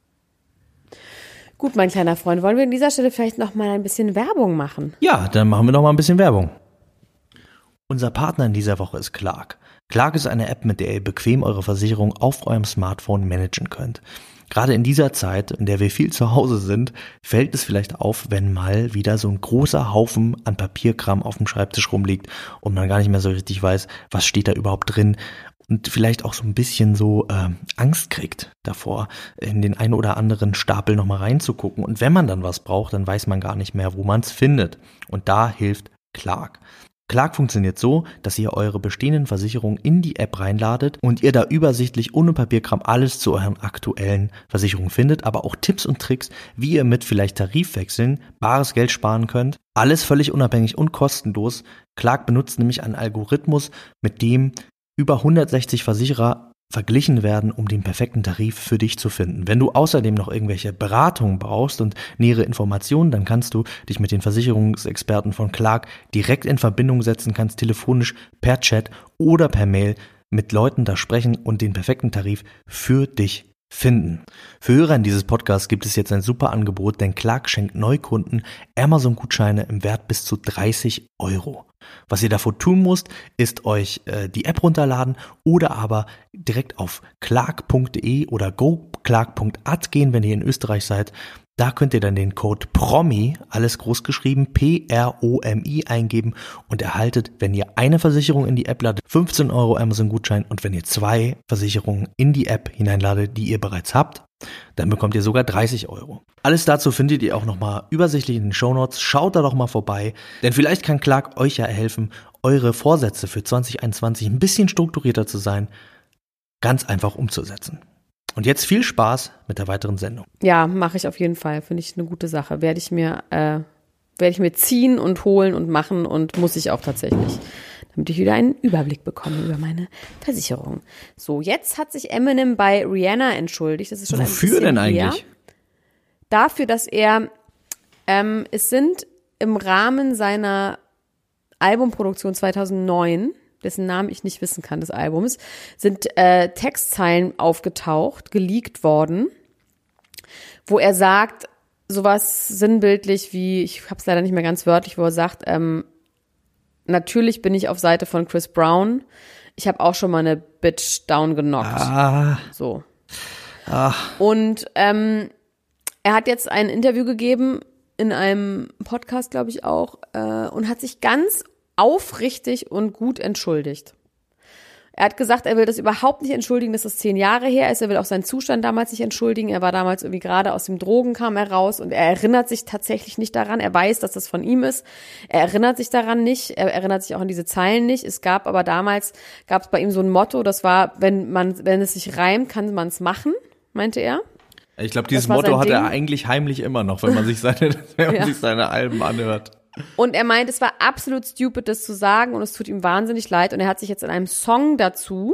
Gut, mein kleiner Freund, wollen wir an dieser Stelle vielleicht noch mal ein bisschen Werbung machen? Ja, dann machen wir noch mal ein bisschen Werbung. Unser Partner in dieser Woche ist Clark. Clark ist eine App, mit der ihr bequem eure Versicherung auf eurem Smartphone managen könnt. Gerade in dieser Zeit, in der wir viel zu Hause sind, fällt es vielleicht auf, wenn mal wieder so ein großer Haufen an Papierkram auf dem Schreibtisch rumliegt und man gar nicht mehr so richtig weiß, was steht da überhaupt drin und vielleicht auch so ein bisschen so Angst kriegt davor, in den einen oder anderen Stapel nochmal reinzugucken. Und wenn man dann was braucht, dann weiß man gar nicht mehr, wo man es findet. Und da hilft Clark. Clark funktioniert so, dass ihr eure bestehenden Versicherungen in die App reinladet und ihr da übersichtlich ohne Papierkram alles zu euren aktuellen Versicherungen findet, aber auch Tipps und Tricks, wie ihr mit vielleicht Tarifwechseln bares Geld sparen könnt. Alles völlig unabhängig und kostenlos. Clark benutzt nämlich einen Algorithmus, mit dem über 160 Versicherer verglichen werden, um den perfekten Tarif für dich zu finden. Wenn du außerdem noch irgendwelche Beratungen brauchst und nähere Informationen, dann kannst du dich mit den Versicherungsexperten von Clark direkt in Verbindung setzen, kannst telefonisch, per Chat oder per Mail mit Leuten da sprechen und den perfekten Tarif für dich finden. Für Hörer dieses Podcasts gibt es jetzt ein super Angebot, denn Clark schenkt Neukunden Amazon-Gutscheine im Wert bis zu 30 €. Was ihr davor tun müsst, ist euch die App runterladen oder aber direkt auf clark.de oder goclark.at gehen, wenn ihr in Österreich seid. Da könnt ihr dann den Code PROMI, alles groß geschrieben, PROMI eingeben und erhaltet, wenn ihr eine Versicherung in die App ladet, 15 € Amazon-Gutschein und wenn ihr 2 Versicherungen in die App hineinladet, die ihr bereits habt, dann bekommt ihr sogar 30 €. Alles dazu findet ihr auch nochmal übersichtlich in den Shownotes. Schaut da doch mal vorbei, denn vielleicht kann Clark euch ja helfen, eure Vorsätze für 2021 ein bisschen strukturierter zu sein, ganz einfach umzusetzen. Und jetzt viel Spaß mit der weiteren Sendung. Ja, mache ich auf jeden Fall. Finde ich eine gute Sache. Werde ich mir ziehen und holen und machen und muss ich auch tatsächlich, damit ich wieder einen Überblick bekomme über meine Versicherung. So, jetzt hat sich Eminem bei Rihanna entschuldigt. Das ist schon Wofür ein bisschen denn eigentlich? her. Dafür, dass er, es sind im Rahmen seiner Albumproduktion 2009, dessen Namen ich nicht wissen kann, des Albums, sind Textzeilen aufgetaucht, geleakt worden, wo er sagt, sowas sinnbildlich wie, ich habe es leider nicht mehr ganz wörtlich, wo er sagt, natürlich bin ich auf Seite von Chris Brown, ich habe auch schon mal eine Bitch down genockt. So. Und er hat jetzt ein Interview gegeben, in einem Podcast, glaube ich auch, und hat sich ganz aufrichtig und gut entschuldigt. Er hat gesagt, er will das überhaupt nicht entschuldigen, dass das 10 Jahre her ist. Er will auch seinen Zustand damals nicht entschuldigen. Er war damals irgendwie gerade aus dem Drogen, kam er raus und er erinnert sich tatsächlich nicht daran. Er weiß, dass das von ihm ist. Er erinnert sich daran nicht. Er erinnert sich auch an diese Zeilen nicht. Es gab aber damals, gab es bei ihm so ein Motto, das war, wenn es sich reimt, kann man es machen, meinte er. Ich glaube, dieses Motto hat er eigentlich heimlich immer noch, wenn man sich seine Alben anhört. Und er meint, es war absolut stupid, das zu sagen und es tut ihm wahnsinnig leid. Und er hat sich jetzt in einem Song dazu,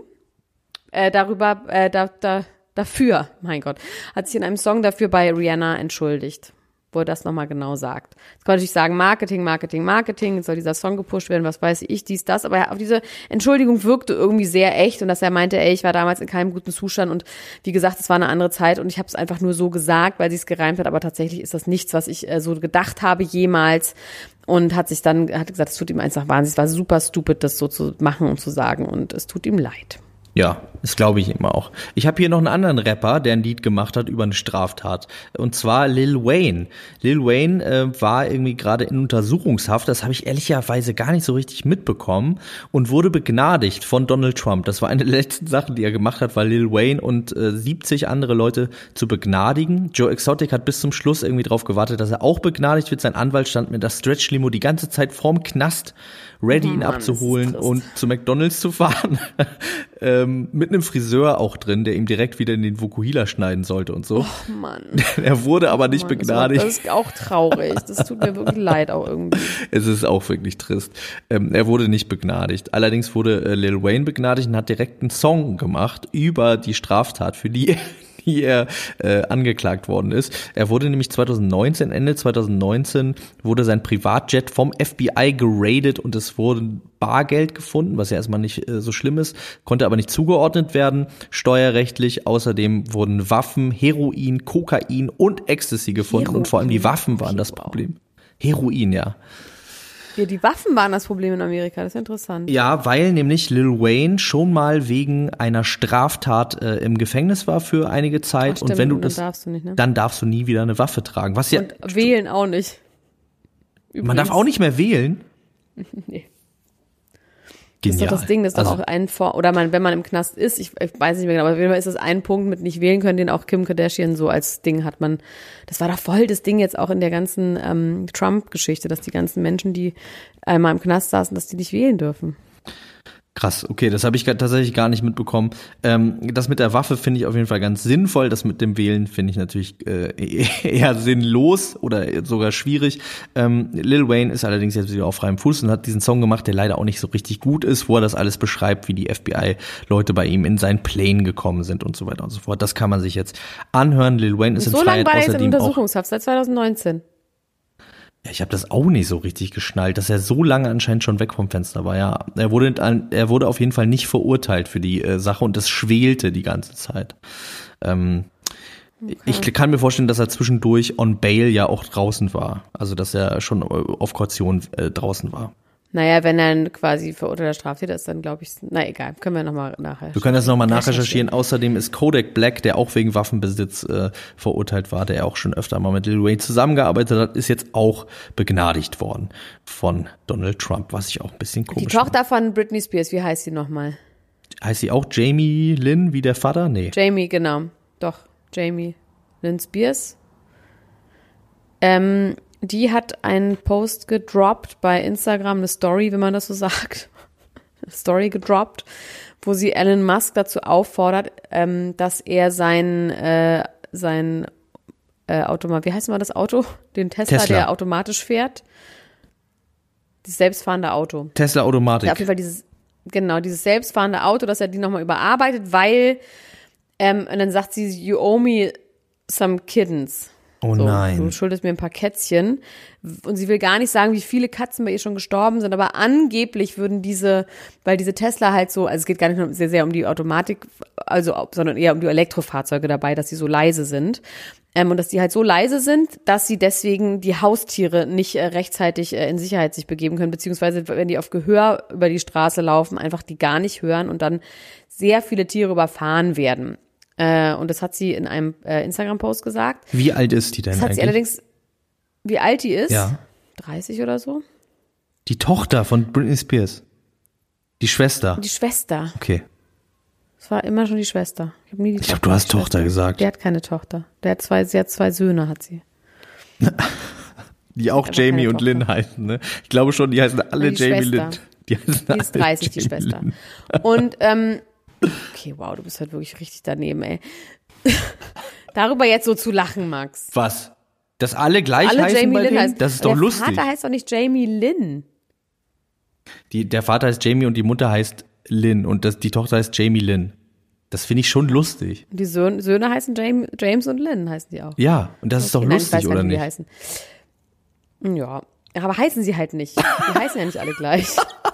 dafür, mein Gott, hat sich in einem Song dafür bei Rihanna entschuldigt, wo er das nochmal genau sagt. Jetzt kann man natürlich sagen, Marketing, jetzt soll dieser Song gepusht werden, was weiß ich, dies, das. Aber auf diese Entschuldigung wirkte irgendwie sehr echt und dass er meinte, ey, ich war damals in keinem guten Zustand und wie gesagt, es war eine andere Zeit und ich habe es einfach nur so gesagt, weil sie es gereimt hat, aber tatsächlich ist das nichts, was ich so gedacht habe jemals. Und hat gesagt, es tut ihm einfach wahnsinnig, es war super stupid, das so zu machen und zu sagen und es tut ihm leid. Ja, das glaube ich immer auch. Ich habe hier noch einen anderen Rapper, der ein Lied gemacht hat über eine Straftat. Und zwar Lil Wayne. Lil Wayne war irgendwie gerade in Untersuchungshaft. Das habe ich ehrlicherweise gar nicht so richtig mitbekommen. Und wurde begnadigt von Donald Trump. Das war eine der letzten Sachen, die er gemacht hat, war Lil Wayne und 70 andere Leute zu begnadigen. Joe Exotic hat bis zum Schluss irgendwie drauf gewartet, dass er auch begnadigt wird. Sein Anwalt stand mit der Stretch-Limo die ganze Zeit vorm Knast, ready ihn abzuholen und zu McDonald's zu fahren. Mit einem Friseur auch drin, der ihm direkt wieder in den Vokuhila schneiden sollte und so. Oh Mann. Er wurde aber nicht begnadigt. Das ist auch traurig. Das tut mir wirklich leid auch irgendwie. Es ist auch wirklich trist. Er wurde nicht begnadigt. Allerdings wurde Lil Wayne begnadigt und hat direkt einen Song gemacht über die Straftat, für die er angeklagt worden ist. Er wurde nämlich Ende 2019 wurde sein Privatjet vom FBI geradet und es wurde Bargeld gefunden, was ja erstmal nicht so schlimm ist, konnte aber nicht zugeordnet werden, steuerrechtlich. Außerdem wurden Waffen, Heroin, Kokain und Ecstasy gefunden und vor allem die Waffen waren das Problem. Heroin, ja. Ja, die Waffen waren das Problem in Amerika, das ist interessant. Ja, weil nämlich Lil Wayne schon mal wegen einer Straftat im Gefängnis war für einige Zeit. Stimmt, und wenn du das, darfst du nicht, ne? dann darfst du nie wieder eine Waffe tragen. Was ja, und wählen auch nicht. Übrigens. Man darf auch nicht mehr wählen? Nee. Genial. Das ist doch das Ding, das ist doch auch wenn man im Knast ist, ich weiß nicht mehr genau, aber auf jeden Fall ist das ein Punkt mit nicht wählen können, den auch Kim Kardashian so als Ding hat man, das war doch voll das Ding jetzt auch in der ganzen Trump-Geschichte, dass die ganzen Menschen, die einmal im Knast saßen, dass die nicht wählen dürfen. Krass, okay, das habe ich tatsächlich gar nicht mitbekommen. Das mit der Waffe finde ich auf jeden Fall ganz sinnvoll. Das mit dem Wählen finde ich natürlich eher sinnlos oder sogar schwierig. Lil Wayne ist allerdings jetzt wieder auf freiem Fuß und hat diesen Song gemacht, der leider auch nicht so richtig gut ist, wo er das alles beschreibt, wie die FBI-Leute bei ihm in sein Plane gekommen sind und so weiter und so fort. Das kann man sich jetzt anhören. Lil Wayne ist in Freiheit. So lange war er jetzt in außerdem Untersuchungshaft, seit 2019. Ja, ich habe das auch nicht so richtig geschnallt, dass er so lange anscheinend schon weg vom Fenster war. Ja, er wurde auf jeden Fall nicht verurteilt für die Sache und das schwelte die ganze Zeit. Okay. Ich kann mir vorstellen, dass er zwischendurch on bail ja auch draußen war. Also, dass er schon auf Kaution draußen war. Naja, wenn er quasi verurteilter Straftäter ist, dann glaube ich, na egal, können wir nochmal nachher. Wir können das nochmal nachrecherchieren. Außerdem ist Kodak Black, der auch wegen Waffenbesitz verurteilt war, der auch schon öfter mal mit Lil Wayne zusammengearbeitet hat, ist jetzt auch begnadigt worden von Donald Trump, was ich auch ein bisschen komisch finde. Die Tochter von Britney Spears, wie heißt sie nochmal? Heißt sie auch Jamie Lynn wie der Vater? Nee. Jamie, genau. Doch, Jamie Lynn Spears. Die hat einen Post gedroppt bei Instagram, eine Story, wenn man das so sagt. Eine Story gedroppt, wo sie Elon Musk dazu auffordert, dass er sein Automat, wie heißt mal das Auto? Den Tesla, der automatisch fährt. Das selbstfahrende Auto. Tesla Automatik. Ja, auf jeden Fall dieses selbstfahrende Auto, dass er die nochmal überarbeitet, weil, und dann sagt sie, you owe me some kittens. Oh so, nein. Du schuldest mir ein paar Kätzchen. Und sie will gar nicht sagen, wie viele Katzen bei ihr schon gestorben sind, aber angeblich würden weil diese Tesla halt so, also es geht gar nicht nur sehr, sehr um die Automatik, sondern eher um die Elektrofahrzeuge dabei, dass sie so leise sind. Und dass die halt so leise sind, dass sie deswegen die Haustiere nicht rechtzeitig in Sicherheit sich begeben können, beziehungsweise wenn die auf Gehör über die Straße laufen, einfach die gar nicht hören und dann sehr viele Tiere überfahren werden. Und das hat sie in einem Instagram-Post gesagt. Wie alt ist die denn eigentlich? Das hat sie allerdings, wie alt die ist? Ja. 30 oder so? Die Tochter von Britney Spears. Die Schwester. Die Schwester. Okay. Das war immer schon die Schwester. Ich glaube, du hast Tochter gesagt. Die hat keine Tochter. Sie hat zwei Söhne, hat sie. Die auch Jamie und Lynn heißen, ne? Ich glaube schon, die heißen alle Jamie Lynn. Die ist 30, die Schwester. Lynn. Und, okay, wow, du bist halt wirklich richtig daneben, ey. Darüber jetzt so zu lachen, Max. Was? Dass alle gleich heißen Jamie bei Lynn denen? heißt, das ist doch lustig. Der Vater heißt doch nicht Jamie Lynn. Der Vater heißt Jamie und die Mutter heißt Lynn und die Tochter heißt Jamie Lynn. Das finde ich schon lustig. Die Söhne heißen James und Lynn, heißen die auch. Ja, und das ist doch lustig, oder nicht? Die heißen. Ja, aber heißen sie halt nicht. Die heißen ja nicht alle gleich.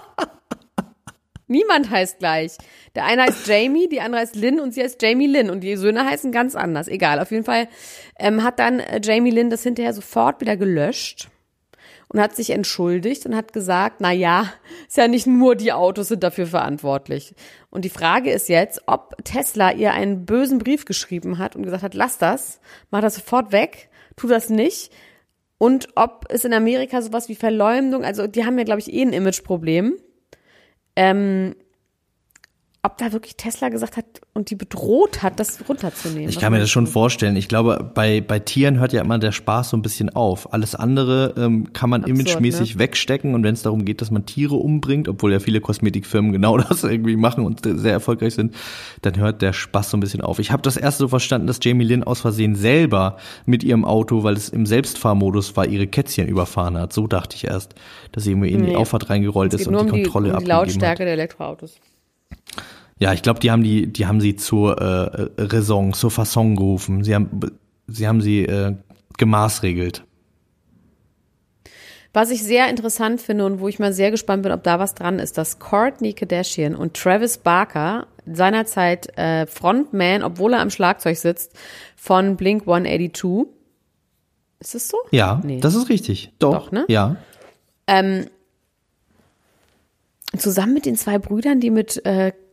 Niemand heißt gleich. Der eine heißt Jamie, die andere heißt Lynn und sie heißt Jamie Lynn und die Söhne heißen ganz anders. Egal, auf jeden Fall hat dann Jamie Lynn das hinterher sofort wieder gelöscht und hat sich entschuldigt und hat gesagt, na ja, ist ja nicht nur die Autos sind dafür verantwortlich. Und die Frage ist jetzt, ob Tesla ihr einen bösen Brief geschrieben hat und gesagt hat, lass das, mach das sofort weg, tu das nicht. Und ob es in Amerika sowas wie Verleumdung, also die haben ja, glaube ich, ein Imageproblem, ob da wirklich Tesla gesagt hat und die bedroht hat, das runterzunehmen. Ich kann mir das schon vorstellen. Ich glaube, bei Tieren hört ja immer der Spaß so ein bisschen auf. Alles andere kann man absurd, imagemäßig wegstecken. Und wenn es darum geht, dass man Tiere umbringt, obwohl ja viele Kosmetikfirmen genau das irgendwie machen und sehr erfolgreich sind, dann hört der Spaß so ein bisschen auf. Ich habe das erst so verstanden, dass Jamie Lynn aus Versehen selber mit ihrem Auto, weil es im Selbstfahrmodus war, ihre Kätzchen überfahren hat. So dachte ich erst, dass sie irgendwie in die Auffahrt reingerollt ist und die Kontrolle abgegeben hat. Die Lautstärke der Elektroautos. Ja, ich glaube, die haben sie zur Raison, zur Fasson gerufen. Sie haben sie gemaßregelt. Was ich sehr interessant finde und wo ich mal sehr gespannt bin, ob da was dran ist, dass Kourtney Kardashian und Travis Barker seinerzeit Frontman, obwohl er am Schlagzeug sitzt, von Blink-182. Ist das so? Ja, nee. Das ist richtig. Doch, ne? Ja. Zusammen mit den zwei Brüdern, die mit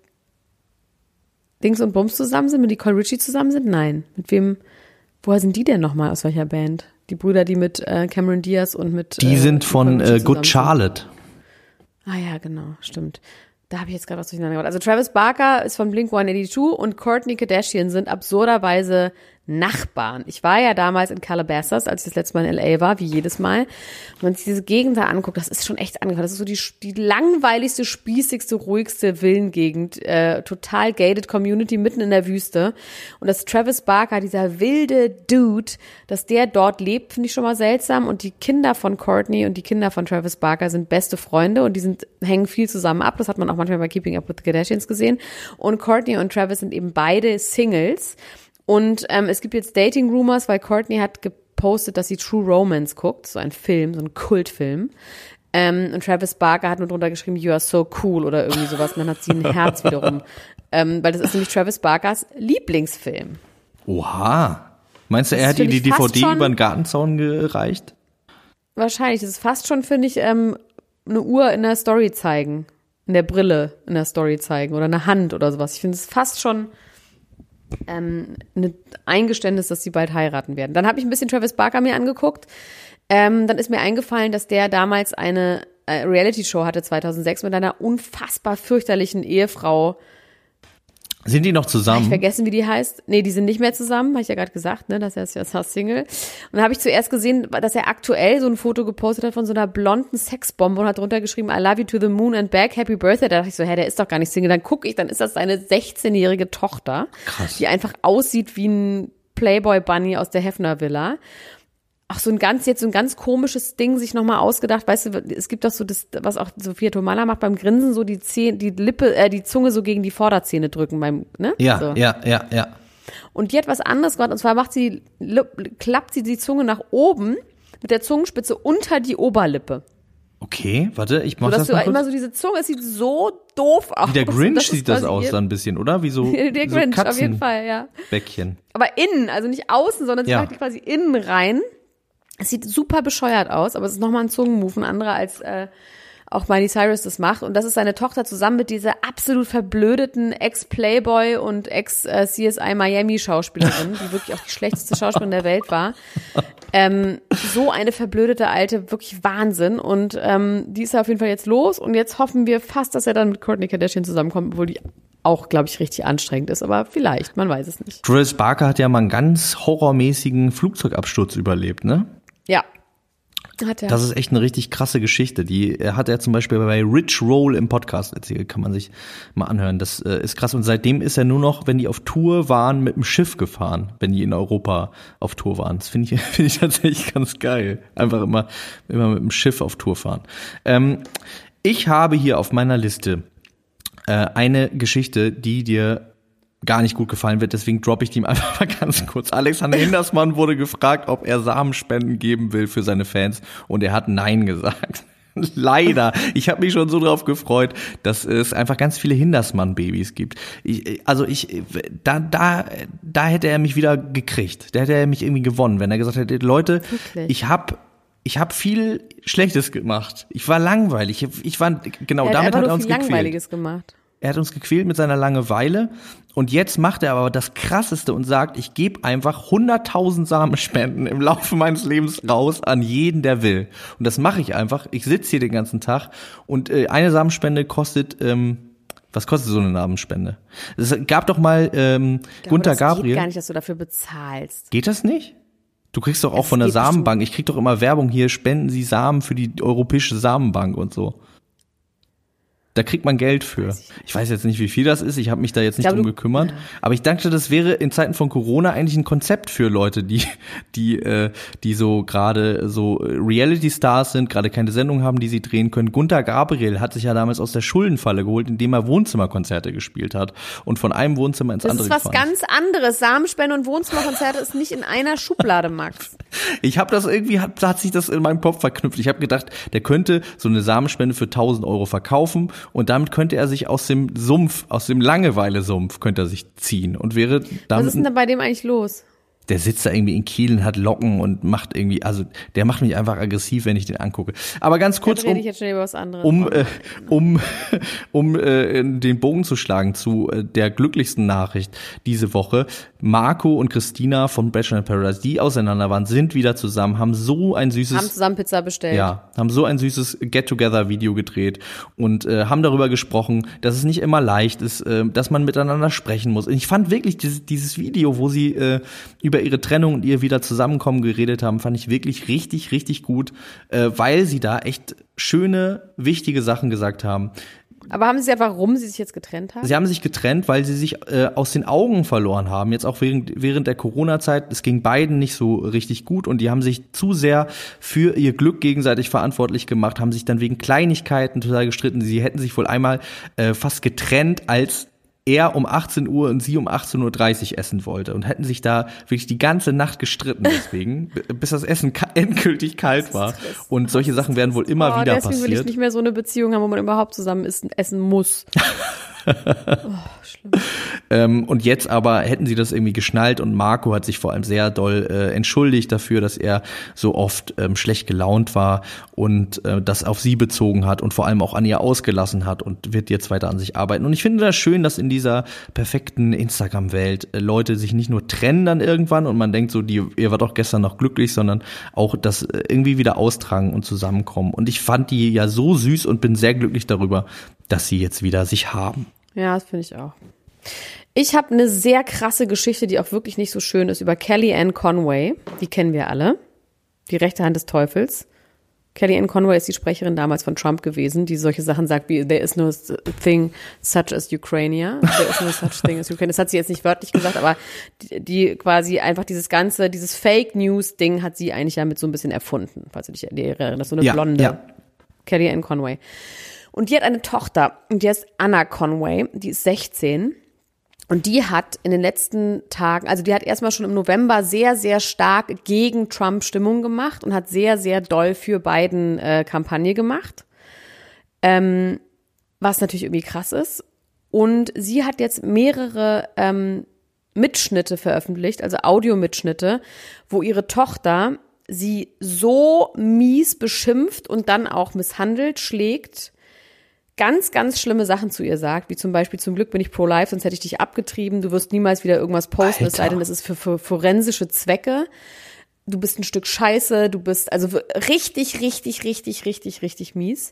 Dings und Bums zusammen sind, mit Nicole Richie zusammen sind? Nein. Mit wem, woher sind die denn nochmal, aus welcher Band? Die Brüder, die mit Cameron Diaz und mit die sind von Good Charlotte. Ah ja, genau, stimmt. Da habe ich jetzt gerade was durcheinander gebracht. Also Travis Barker ist von Blink-182 und Kourtney Kardashian sind absurderweise Nachbarn. Ich war ja damals in Calabasas, als ich das letzte Mal in L.A. war, wie jedes Mal. Wenn man sich diese Gegend da anguckt, das ist schon echt angehört. Das ist so die langweiligste, spießigste, ruhigste Villengegend. Total gated Community mitten in der Wüste. Und dass Travis Barker, dieser wilde Dude, dass der dort lebt, finde ich schon mal seltsam. Und die Kinder von Kourtney und die Kinder von Travis Barker sind beste Freunde und die hängen viel zusammen ab. Das hat man auch manchmal bei Keeping Up with the Kardashians gesehen. Und Kourtney und Travis sind eben beide Singles. Und es gibt jetzt Dating-Rumors, weil Kourtney hat gepostet, dass sie True Romance guckt, so ein Film, so ein Kultfilm. Und Travis Barker hat nur drunter geschrieben, you are so cool oder irgendwie sowas. Und dann hat sie ein Herz wiederum. Weil das ist nämlich Travis Barkers Lieblingsfilm. Oha. Meinst du, er hat ihr die DVD über den Gartenzaun gereicht? Wahrscheinlich. Das ist fast schon, finde ich, eine Uhr in der Story zeigen. In der Brille in der Story zeigen. Oder eine Hand oder sowas. Ich finde es fast schon ein Eingeständnis, dass sie bald heiraten werden. Dann habe ich ein bisschen Travis Barker mir angeguckt. Dann ist mir eingefallen, dass der damals eine Reality-Show hatte, 2006, mit einer unfassbar fürchterlichen Ehefrau. Sind die noch zusammen? Hab ich vergessen, wie die heißt. Nee, die sind nicht mehr zusammen, habe ich ja gerade gesagt, ne, dass er ist ja Single. Und dann habe ich zuerst gesehen, dass er aktuell so ein Foto gepostet hat von so einer blonden Sexbombe und hat drunter geschrieben, I love you to the moon and back, happy birthday. Da dachte ich so, der ist doch gar nicht Single. Dann gucke ich, dann ist das seine 16-jährige Tochter, die einfach aussieht wie ein Playboy-Bunny aus der Hefner-Villa. Ach, so ein ganz komisches Ding sich nochmal ausgedacht. Weißt du, es gibt doch so das, was auch Sophia Tomala macht beim Grinsen, so die Zunge so gegen die Vorderzähne drücken beim, ne? Ja, so. ja. Und die hat was anderes gemacht, und zwar klappt sie die Zunge nach oben mit der Zungenspitze unter die Oberlippe. Okay, warte, ich mach so, das mal kurz. Immer so diese Zunge, es sieht so doof aus. Wie der Grinch sieht das aus dann ein bisschen, oder? Wie so der Grinch, so auf jeden Fall, ja. Bäckchen. Aber innen, also nicht außen, sondern sie macht die quasi innen rein. Es sieht super bescheuert aus, aber es ist nochmal ein Zungenmove, ein anderer als auch Miley Cyrus das macht. Und das ist seine Tochter zusammen mit dieser absolut verblödeten Ex-Playboy und Ex-CSI Miami-Schauspielerin, die wirklich auch die schlechteste Schauspielerin der Welt war. So eine verblödete Alte, wirklich Wahnsinn. Und die ist auf jeden Fall jetzt los. Und jetzt hoffen wir fast, dass er dann mit Kourtney Kardashian zusammenkommt, obwohl die auch, glaube ich, richtig anstrengend ist. Aber vielleicht, man weiß es nicht. Travis Barker hat ja mal einen ganz horrormäßigen Flugzeugabsturz überlebt, ne? Ja. Hat er. Das ist echt eine richtig krasse Geschichte. Die hat er zum Beispiel bei Rich Roll im Podcast erzählt. Kann man sich mal anhören. Das ist krass. Und seitdem ist er nur noch, wenn die auf Tour waren, mit dem Schiff gefahren, wenn die in Europa auf Tour waren. Das finde ich tatsächlich ganz geil. Einfach immer mit dem Schiff auf Tour fahren. Ich habe hier auf meiner Liste eine Geschichte, die dir gar nicht gut gefallen wird, deswegen droppe ich die einfach mal ganz kurz. Alexander Hindersmann wurde gefragt, ob er Samenspenden geben will für seine Fans, und er hat Nein gesagt. Leider. Ich habe mich schon so drauf gefreut, dass es einfach ganz viele Hindersmann-Babys gibt. Da hätte er mich wieder gekriegt. Da hätte er mich irgendwie gewonnen, wenn er gesagt hätte, Leute, wirklich? Ich hab viel Schlechtes gemacht. Ich war langweilig. Damit hat er uns gequält. Langweiliges gemacht. Er hat uns gequält mit seiner Langeweile, und jetzt macht er aber das Krasseste und sagt, ich gebe einfach 100.000 Samenspenden im Laufe meines Lebens raus an jeden, der will. Und das mache ich einfach. Ich sitze hier den ganzen Tag, und eine Samenspende kostet, was kostet so eine Samenspende? Es gab doch mal Gunter Gabriel. Geht gar nicht, dass du dafür bezahlst. Geht das nicht? Du kriegst doch auch von der Samenbank, ich krieg doch immer Werbung hier, spenden Sie Samen für die Europäische Samenbank und so. Da kriegt man Geld für. Ich weiß jetzt nicht, wie viel das ist. Ich habe mich da jetzt nicht drum gekümmert. Aber ich dachte, das wäre in Zeiten von Corona eigentlich ein Konzept für Leute, die so gerade so Reality-Stars sind, gerade keine Sendung haben, die sie drehen können. Gunter Gabriel hat sich ja damals aus der Schuldenfalle geholt, indem er Wohnzimmerkonzerte gespielt hat und von einem Wohnzimmer ins andere gefahren ist. Das ist was ganz anderes. Samenspende und Wohnzimmerkonzerte ist nicht in einer Schublade, Max. Ich habe das irgendwie, hat sich das in meinem Kopf verknüpft. Ich habe gedacht, der könnte so eine Samenspende für 1.000 Euro verkaufen, und damit könnte er sich aus dem Langeweile-Sumpf könnte er sich ziehen und wäre damit. Was ist denn da bei dem eigentlich los? Der sitzt da irgendwie in Kiel und hat Locken und macht irgendwie, also der macht mich einfach aggressiv, wenn ich den angucke. Aber ganz kurz, rede ich jetzt schon über was anderes. um den Bogen zu schlagen zu der glücklichsten Nachricht diese Woche. Marco und Christina von Bachelor in Paradise, die auseinander waren, sind wieder zusammen, haben so ein süßes... Haben zusammen Pizza bestellt. Ja, haben so ein süßes Get-Together-Video gedreht und haben darüber gesprochen, dass es nicht immer leicht ist, dass man miteinander sprechen muss. Und ich fand wirklich dieses Video, wo sie über ihre Trennung und ihr wieder Zusammenkommen geredet haben, fand ich wirklich richtig, richtig gut, weil sie da echt schöne, wichtige Sachen gesagt haben. Aber haben Sie ja, warum Sie sich jetzt getrennt haben? Sie haben sich getrennt, weil sie sich aus den Augen verloren haben. Jetzt auch während der Corona-Zeit. Es ging beiden nicht so richtig gut und die haben sich zu sehr für ihr Glück gegenseitig verantwortlich gemacht, haben sich dann wegen Kleinigkeiten total gestritten. Sie hätten sich wohl einmal fast getrennt, als er um 18 Uhr und sie um 18:30 Uhr essen wollte und hätten sich da wirklich die ganze Nacht gestritten deswegen, bis das Essen endgültig kalt war. Und solche Sachen werden wohl immer wieder deswegen passiert. Will ich nicht mehr so eine Beziehung haben, wo man überhaupt zusammen essen muss. Schlimm. Und jetzt aber hätten sie das irgendwie geschnallt und Marco hat sich vor allem sehr doll entschuldigt dafür, dass er so oft schlecht gelaunt war und das auf sie bezogen hat und vor allem auch an ihr ausgelassen hat und wird jetzt weiter an sich arbeiten. Und ich finde das schön, dass in dieser perfekten Instagram-Welt Leute sich nicht nur trennen dann irgendwann und man denkt so, ihr war doch gestern noch glücklich, sondern auch das irgendwie wieder austragen und zusammenkommen. Und ich fand die ja so süß und bin sehr glücklich darüber, dass sie jetzt wieder sich haben. Ja, das finde ich auch. Ich habe eine sehr krasse Geschichte, die auch wirklich nicht so schön ist, über Kellyanne Conway. Die kennen wir alle. Die rechte Hand des Teufels. Kellyanne Conway ist die Sprecherin damals von Trump gewesen, die solche Sachen sagt wie there is no thing such as Ukraine. There is no such thing as Ukraine. Das hat sie jetzt nicht wörtlich gesagt, aber die quasi einfach dieses Fake News Ding hat sie eigentlich damit so ein bisschen erfunden, falls du dich erinnerst. Das ist so eine blonde Kellyanne Conway. Und die hat eine Tochter und die heißt Anna Conway, die ist 16 und die hat in den letzten Tagen, also die hat erstmal schon im November sehr, sehr stark gegen Trump Stimmung gemacht und hat sehr, sehr doll für Biden Kampagne gemacht, was natürlich irgendwie krass ist. Und sie hat jetzt mehrere Mitschnitte veröffentlicht, also Audiomitschnitte, wo ihre Tochter sie so mies beschimpft und dann auch misshandelt, schlägt, ganz, ganz schlimme Sachen zu ihr sagt, wie zum Beispiel, zum Glück bin ich pro-life, sonst hätte ich dich abgetrieben, du wirst niemals wieder irgendwas posten, es sei denn, es ist für forensische Zwecke, du bist ein Stück Scheiße, du bist also richtig, richtig, richtig, richtig, richtig mies.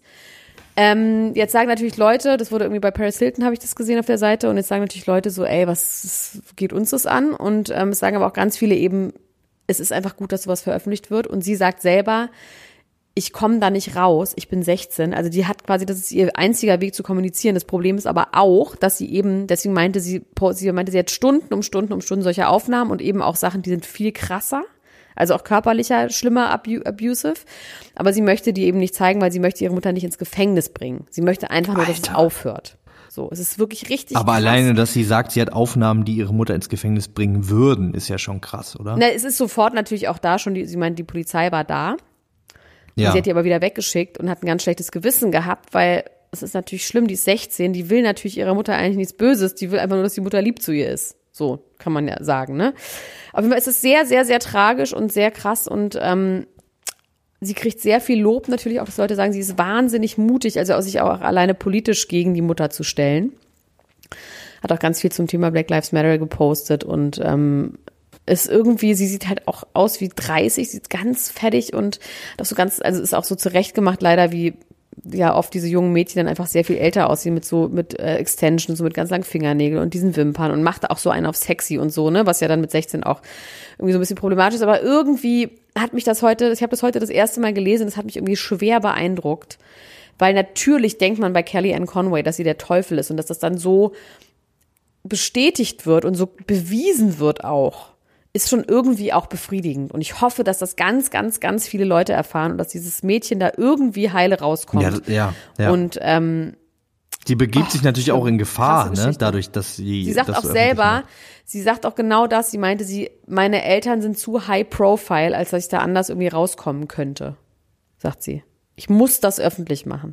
Jetzt sagen natürlich Leute, das wurde irgendwie bei Paris Hilton, habe ich das gesehen auf der Seite, und jetzt sagen natürlich Leute so, ey, was geht uns das an? Und es sagen aber auch ganz viele eben, es ist einfach gut, dass sowas veröffentlicht wird, und sie sagt selber, ich komme da nicht raus, ich bin 16, also die hat quasi, das ist ihr einziger Weg zu kommunizieren. Das Problem ist aber auch, dass sie eben, deswegen meinte sie hat Stunden um Stunden solcher Aufnahmen und eben auch Sachen, die sind viel krasser, also auch körperlicher, schlimmer, abusive, aber sie möchte die eben nicht zeigen, weil sie möchte ihre Mutter nicht ins Gefängnis bringen. Sie möchte einfach nur, dass es aufhört. So, es ist wirklich richtig aber krass. Alleine, dass sie sagt, sie hat Aufnahmen, die ihre Mutter ins Gefängnis bringen würden, ist ja schon krass, oder? Na, es ist sofort natürlich auch da schon, sie meint, die Polizei war da. Ja. Sie hat die aber wieder weggeschickt und hat ein ganz schlechtes Gewissen gehabt, weil es ist natürlich schlimm, die ist 16, die will natürlich ihrer Mutter eigentlich nichts Böses, die will einfach nur, dass die Mutter lieb zu ihr ist. So kann man ja sagen, ne? Auf jeden Fall ist es sehr, sehr, sehr tragisch und sehr krass, und sie kriegt sehr viel Lob natürlich auch, dass Leute sagen, sie ist wahnsinnig mutig, also sich auch alleine politisch gegen die Mutter zu stellen. Hat auch ganz viel zum Thema Black Lives Matter gepostet und ist irgendwie, sie sieht halt auch aus wie 30, sieht ganz fettig und doch so ganz, also ist auch so zurechtgemacht leider, wie ja oft diese jungen Mädchen dann einfach sehr viel älter aussehen mit Extensions, so mit ganz langen Fingernägeln und diesen Wimpern, und macht auch so einen auf sexy und so, ne, was ja dann mit 16 auch irgendwie so ein bisschen problematisch ist, aber irgendwie hat mich das heute, ich habe das heute das erste Mal gelesen, das hat mich irgendwie schwer beeindruckt, weil natürlich denkt man bei Kellyanne Conway, dass sie der Teufel ist und dass das dann so bestätigt wird und so bewiesen wird auch, ist schon irgendwie auch befriedigend. Und ich hoffe, dass das ganz, ganz, ganz viele Leute erfahren und dass dieses Mädchen da irgendwie heile rauskommt. Ja. Und die begibt sich natürlich auch in Gefahr, ne? Dadurch, dass sie sagt auch selber, sie sagt auch genau das, sie meinte, meine Eltern sind zu high profile, als dass ich da anders irgendwie rauskommen könnte, sagt sie. Ich muss das öffentlich machen.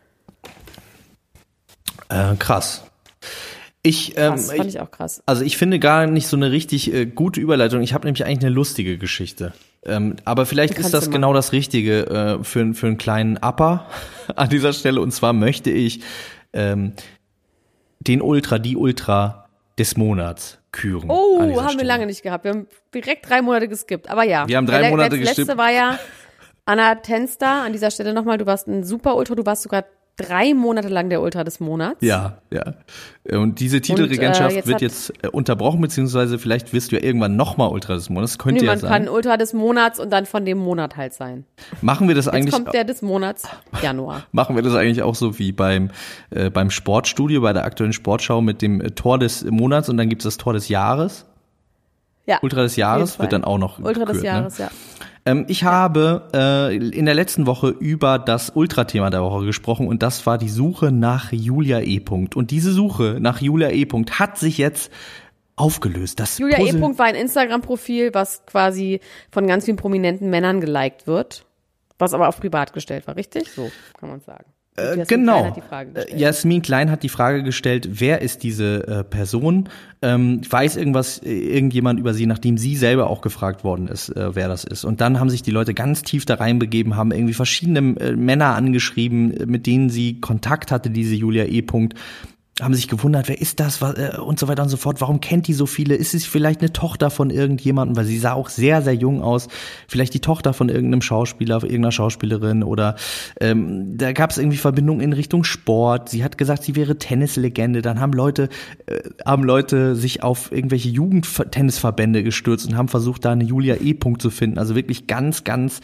Krass. Das fand ich auch krass. Also ich finde gar nicht so eine richtig gute Überleitung. Ich habe nämlich eigentlich eine lustige Geschichte. Aber vielleicht ist das genau das Richtige für einen kleinen Upper an dieser Stelle. Und zwar möchte ich die Ultra des Monats küren. Oh, an dieser haben wir Stelle. lange nicht gehabt. Wir haben direkt 3 Monate geskippt. Aber ja. Wir haben 3 Monate geskippt. geskippt. Letzte war ja Anna Tenster. An dieser Stelle nochmal, du warst ein super Ultra. Du warst sogar 3 Monate lang der Ultra des Monats. Ja. Und diese Titelregentschaft wird jetzt unterbrochen, beziehungsweise vielleicht wirst du ja irgendwann nochmal Ultra des Monats. Könnte ja sein. Man kann Ultra des Monats und dann von dem Monat halt sein. Machen wir das Jetzt eigentlich? kommt der des Monats Januar. Machen wir das eigentlich auch so wie beim Sportstudio, bei der aktuellen Sportschau mit dem Tor des Monats und dann gibt's das Tor des Jahres? Ja. Ultra des Jahres wird dann auch noch Ultra des gekürt, Jahres, ne? ja. Ich habe in der letzten Woche über das Ultra-Thema der Woche gesprochen und das war die Suche nach Julia E. Und diese Suche nach Julia E. hat sich jetzt aufgelöst. Das Julia E. war ein Instagram-Profil, was quasi von ganz vielen prominenten Männern geliked wird, was aber auf privat gestellt war, richtig? So kann man sagen. Genau. Jasmin Klein hat die Frage gestellt, wer ist diese Person? Weiß irgendjemand über sie, nachdem sie selber auch gefragt worden ist, wer das ist. Und dann haben sich die Leute ganz tief da reinbegeben, haben irgendwie verschiedene Männer angeschrieben, mit denen sie Kontakt hatte, diese Julia E. Haben sich gewundert, wer ist das und so weiter und so fort. Warum kennt die so viele? Ist es vielleicht eine Tochter von irgendjemandem? Weil sie sah auch sehr, sehr jung aus. Vielleicht die Tochter von irgendeinem Schauspieler, irgendeiner Schauspielerin oder da gab es irgendwie Verbindungen in Richtung Sport. Sie hat gesagt, sie wäre Tennislegende. Dann haben Leute sich auf irgendwelche Jugendtennisverbände gestürzt und haben versucht, da eine Julia E. zu finden. Also wirklich ganz, ganz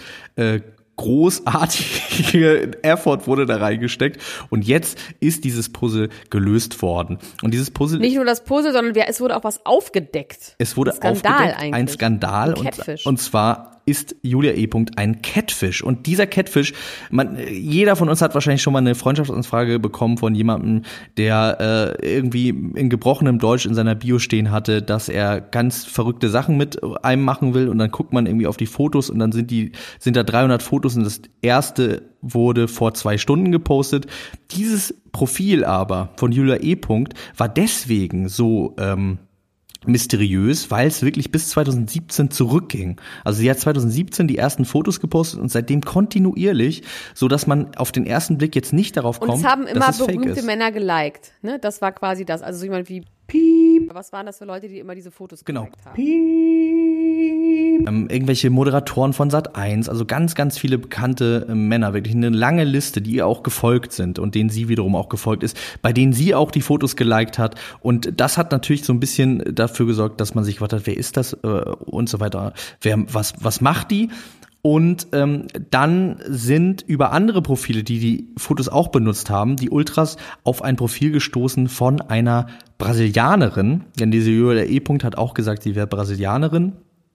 großartige Effort wurde da reingesteckt und jetzt ist dieses Puzzle gelöst worden. Und dieses Puzzle... Nicht nur das Puzzle, sondern es wurde auch was aufgedeckt. Es wurde ein Skandal und zwar ist Julia E. ein Catfish. Und dieser Catfish, jeder von uns hat wahrscheinlich schon mal eine Freundschaftsanfrage bekommen von jemandem, der irgendwie in gebrochenem Deutsch in seiner Bio stehen hatte, dass er ganz verrückte Sachen mit einem machen will und dann guckt man irgendwie auf die Fotos und dann sind da 300 Fotos und das erste wurde vor 2 Stunden gepostet. Dieses Profil aber von Julia E. war deswegen so mysteriös, weil es wirklich bis 2017 zurückging. Also sie hat 2017 die ersten Fotos gepostet und seitdem kontinuierlich, so dass man auf den ersten Blick jetzt nicht darauf kommt, und es haben immer dass es berühmte fake ist. Männer geliked, ne? Das war quasi das. Also so jemand wie Piep. Was waren das für Leute, die immer diese Fotos geliked haben? Irgendwelche Moderatoren von Sat.1, also ganz, ganz viele bekannte Männer, wirklich eine lange Liste, die ihr auch gefolgt sind und denen sie wiederum auch gefolgt ist, bei denen sie auch die Fotos geliked hat. Und das hat natürlich so ein bisschen dafür gesorgt, dass man sich gefragt hat, wer ist das und so weiter, was macht die? Und dann sind über andere Profile, die Fotos auch benutzt haben, die Ultras auf ein Profil gestoßen von einer Brasilianerin, denn diese Julia E. hat auch gesagt, sie wäre Brasilianerin,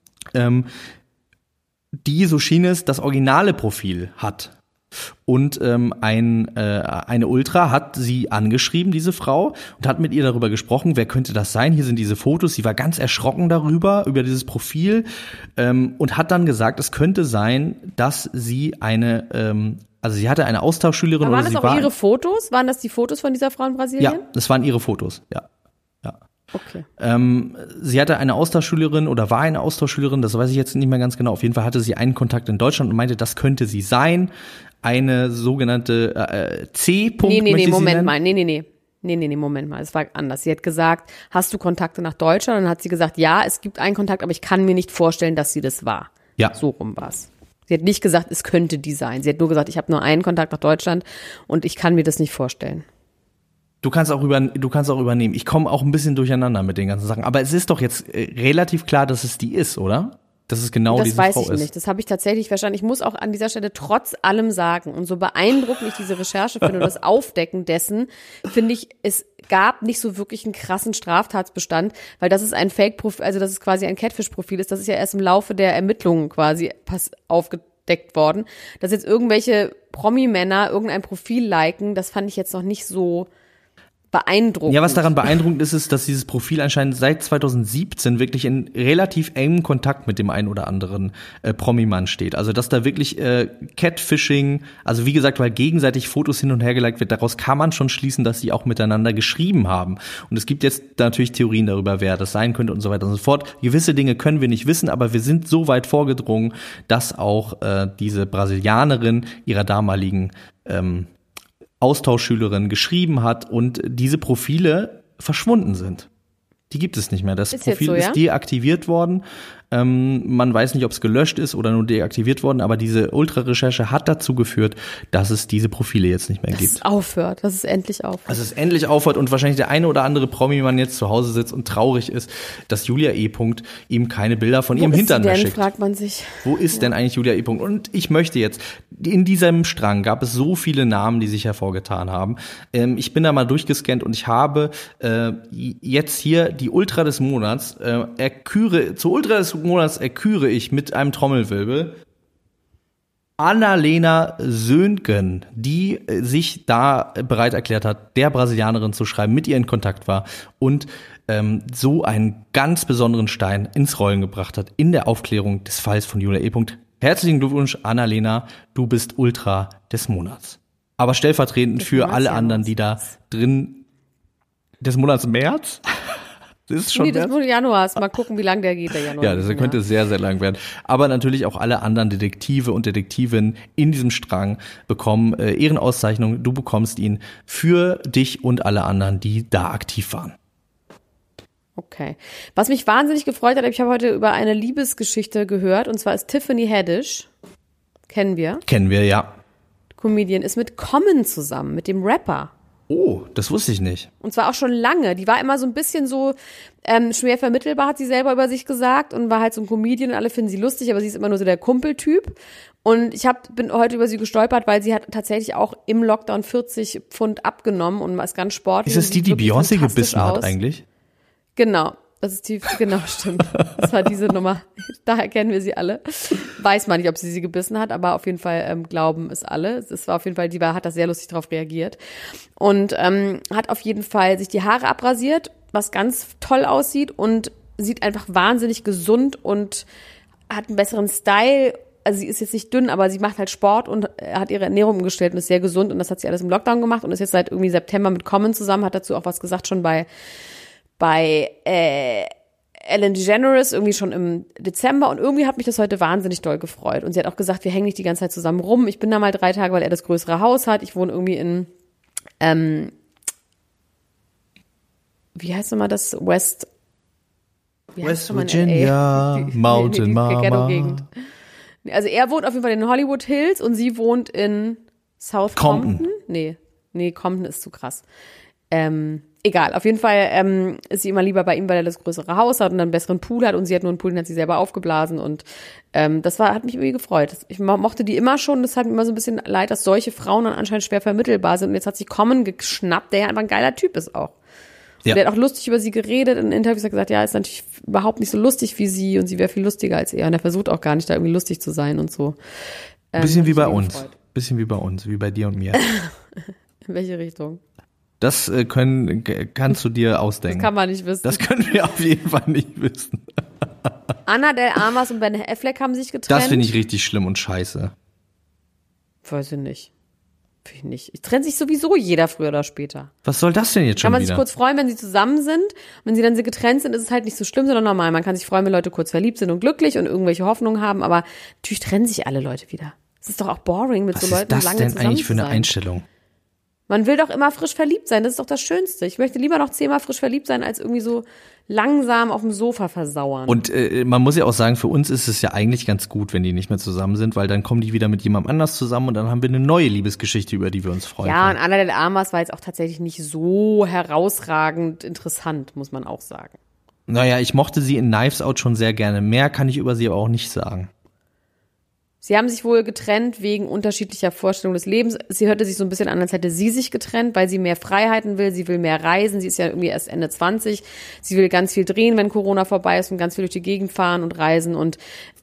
die, so schien es, das originale Profil hat. Und eine Ultra hat sie angeschrieben, diese Frau, und hat mit ihr darüber gesprochen, wer könnte das sein? Hier sind diese Fotos. Sie war ganz erschrocken über dieses Profil und hat dann gesagt, es könnte sein, dass sie also sie hatte eine Austauschschülerin. Aber waren das auch ihre Fotos? Waren das die Fotos von dieser Frau in Brasilien? Ja, das waren ihre Fotos, ja. Okay. Sie hatte eine Austauschschülerin oder war eine Austauschschülerin, das weiß ich jetzt nicht mehr ganz genau. Auf jeden Fall hatte sie einen Kontakt in Deutschland und meinte, das könnte sie sein. Eine sogenannte C-Punkt. Nee, Moment mal. Nee, Moment mal. Es war anders. Sie hat gesagt, hast du Kontakte nach Deutschland? Und dann hat sie gesagt, ja, es gibt einen Kontakt, aber ich kann mir nicht vorstellen, dass sie das war. Ja. So rum war's. Sie hat nicht gesagt, es könnte die sein. Sie hat nur gesagt, ich habe nur einen Kontakt nach Deutschland und ich kann mir das nicht vorstellen. Du kannst auch übernehmen. Ich komme auch ein bisschen durcheinander mit den ganzen Sachen. Aber es ist doch jetzt relativ klar, dass es die ist, oder? Dass es genau diese Frau ist. Das weiß ich nicht. Das habe ich tatsächlich verstanden. Ich muss auch an dieser Stelle trotz allem sagen, und so beeindruckend ich diese Recherche finde und das Aufdecken dessen, finde ich, es gab nicht so wirklich einen krassen Straftatsbestand, weil das ist ein Fake-Profil, also das ist quasi ein Catfish-Profil ist. Das ist ja erst im Laufe der Ermittlungen quasi aufgedeckt worden. Dass jetzt irgendwelche Promi-Männer irgendein Profil liken, das fand ich jetzt noch nicht so beeindruckend. Ja, was daran beeindruckend ist, dass dieses Profil anscheinend seit 2017 wirklich in relativ engem Kontakt mit dem einen oder anderen Promi-Mann steht. Also, dass da wirklich Catfishing, also wie gesagt, weil gegenseitig Fotos hin und her geliked wird, daraus kann man schon schließen, dass sie auch miteinander geschrieben haben. Und es gibt jetzt natürlich Theorien darüber, wer das sein könnte und so weiter und so fort. Gewisse Dinge können wir nicht wissen, aber wir sind so weit vorgedrungen, dass auch diese Brasilianerin ihrer damaligen Austauschschülerin geschrieben hat und diese Profile verschwunden sind. Die gibt es nicht mehr. Das Ist Profil jetzt so, ja? ist deaktiviert worden. Man weiß nicht, ob es gelöscht ist oder nur deaktiviert worden, aber diese Ultra-Recherche hat dazu geführt, dass es diese Profile jetzt nicht mehr Dass gibt. es aufhört, dass es endlich aufhört. Dass es endlich aufhört und wahrscheinlich der eine oder andere Promi-Mann jetzt zu Hause sitzt und traurig ist, dass Julia E. ihm keine Bilder von ihrem Hintern mehr schickt. Fragt man sich. Wo ist denn eigentlich Julia E. Und ich möchte jetzt, in diesem Strang gab es so viele Namen, die sich hervorgetan haben. Ich bin da mal durchgescannt und ich habe jetzt hier die Ultra des Monats, zur Ultra des Monats erküre ich mit einem Trommelwirbel Annalena Söhngen, die sich da bereit erklärt hat, der Brasilianerin zu schreiben, mit ihr in Kontakt war und so einen ganz besonderen Stein ins Rollen gebracht hat in der Aufklärung des Falls von Julia E. Herzlichen Glückwunsch, Annalena, du bist Ultra des Monats. Aber stellvertretend für alle anderen, die da drin des Monats März? Das ist schon des Monats Januars. Mal gucken, wie lang der geht, der Januar. Ja, das könnte sehr, sehr lang werden. Aber natürlich auch alle anderen Detektive und Detektivinnen in diesem Strang bekommen Ehrenauszeichnungen. Du bekommst ihn für dich und alle anderen, die da aktiv waren. Okay. Was mich wahnsinnig gefreut hat, ich habe heute über eine Liebesgeschichte gehört, und zwar ist Tiffany Haddish, kennen wir. Kennen wir, ja. Comedian, ist mit Common zusammen, mit dem Rapper. Oh, das wusste ich nicht. Und zwar auch schon lange. Die war immer so ein bisschen so schwer vermittelbar, hat sie selber über sich gesagt, und war halt so ein Comedian und alle finden sie lustig, aber sie ist immer nur so der Kumpeltyp. Und ich bin heute über sie gestolpert, weil sie hat tatsächlich auch im Lockdown 40 Pfund abgenommen und ist ganz sportlich. Ist das die Beyoncé gebissen hat eigentlich? Genau. Das ist genau, stimmt. Das war diese Nummer. Daher kennen wir sie alle. Weiß man nicht, ob sie gebissen hat, aber auf jeden Fall glauben es alle. Es war auf jeden Fall, hat da sehr lustig drauf reagiert. Und hat auf jeden Fall sich die Haare abrasiert, was ganz toll aussieht, und sieht einfach wahnsinnig gesund und hat einen besseren Style. Also sie ist jetzt nicht dünn, aber sie macht halt Sport und hat ihre Ernährung umgestellt und ist sehr gesund, und das hat sie alles im Lockdown gemacht und ist jetzt seit irgendwie September mit Common zusammen, hat dazu auch was gesagt schon bei Ellen DeGeneres irgendwie schon im Dezember, und irgendwie hat mich das heute wahnsinnig doll gefreut. Und sie hat auch gesagt, wir hängen nicht die ganze Zeit zusammen rum. Ich bin da mal 3 Tage, weil er das größere Haus hat. Ich wohne irgendwie in, wie heißt nochmal das? West Virginia, Mountain Mama. Ghetto-Gegend. Also er wohnt auf jeden Fall in den Hollywood Hills und sie wohnt in South Compton. Nee, Compton ist zu krass. Egal, auf jeden Fall ist sie immer lieber bei ihm, weil er das größere Haus hat und einen besseren Pool hat, und sie hat nur einen Pool, den hat sie selber aufgeblasen, und hat mich irgendwie gefreut. Ich mochte die immer schon, das hat mir immer so ein bisschen leid, dass solche Frauen dann anscheinend schwer vermittelbar sind, und jetzt hat sie Common geschnappt, der ja einfach ein geiler Typ ist auch. Ja. Der hat auch lustig über sie geredet in Interviews, hat gesagt, ja, ist natürlich überhaupt nicht so lustig wie sie und sie wäre viel lustiger als er, und er versucht auch gar nicht da irgendwie lustig zu sein und so. Bisschen wie bei uns, wie bei dir und mir. In welche Richtung? Das kannst du dir ausdenken. Das kann man nicht wissen. Das können wir auf jeden Fall nicht wissen. Ana de Armas und Ben Affleck haben sich getrennt. Das finde ich richtig schlimm und scheiße. Weiß ich nicht. Finde ich nicht. Trennt sich sowieso jeder früher oder später. Was soll das denn jetzt schon wieder? Kann man sich kurz freuen, wenn sie zusammen sind. Wenn sie dann getrennt sind, ist es halt nicht so schlimm, sondern normal. Man kann sich freuen, wenn Leute kurz verliebt sind und glücklich und irgendwelche Hoffnungen haben, aber natürlich trennen sich alle Leute wieder. Es ist doch auch boring, mit so Leuten lange zusammen zu sein. Was ist das denn eigentlich für eine Einstellung? Man will doch immer frisch verliebt sein, das ist doch das Schönste. Ich möchte lieber noch 10-mal frisch verliebt sein, als irgendwie so langsam auf dem Sofa versauern. Und man muss ja auch sagen, für uns ist es ja eigentlich ganz gut, wenn die nicht mehr zusammen sind, weil dann kommen die wieder mit jemandem anders zusammen und dann haben wir eine neue Liebesgeschichte, über die wir uns freuen. Ja, und Ana de Armas war jetzt auch tatsächlich nicht so herausragend interessant, muss man auch sagen. Naja, ich mochte sie in Knives Out schon sehr gerne. Mehr kann ich über sie aber auch nicht sagen. Sie haben sich wohl getrennt wegen unterschiedlicher Vorstellungen des Lebens. Sie hörte sich so ein bisschen an, als hätte sie sich getrennt, weil sie mehr Freiheiten will. Sie will mehr reisen. Sie ist ja irgendwie erst Ende 20. Sie will ganz viel drehen, wenn Corona vorbei ist, und ganz viel durch die Gegend fahren und reisen. Und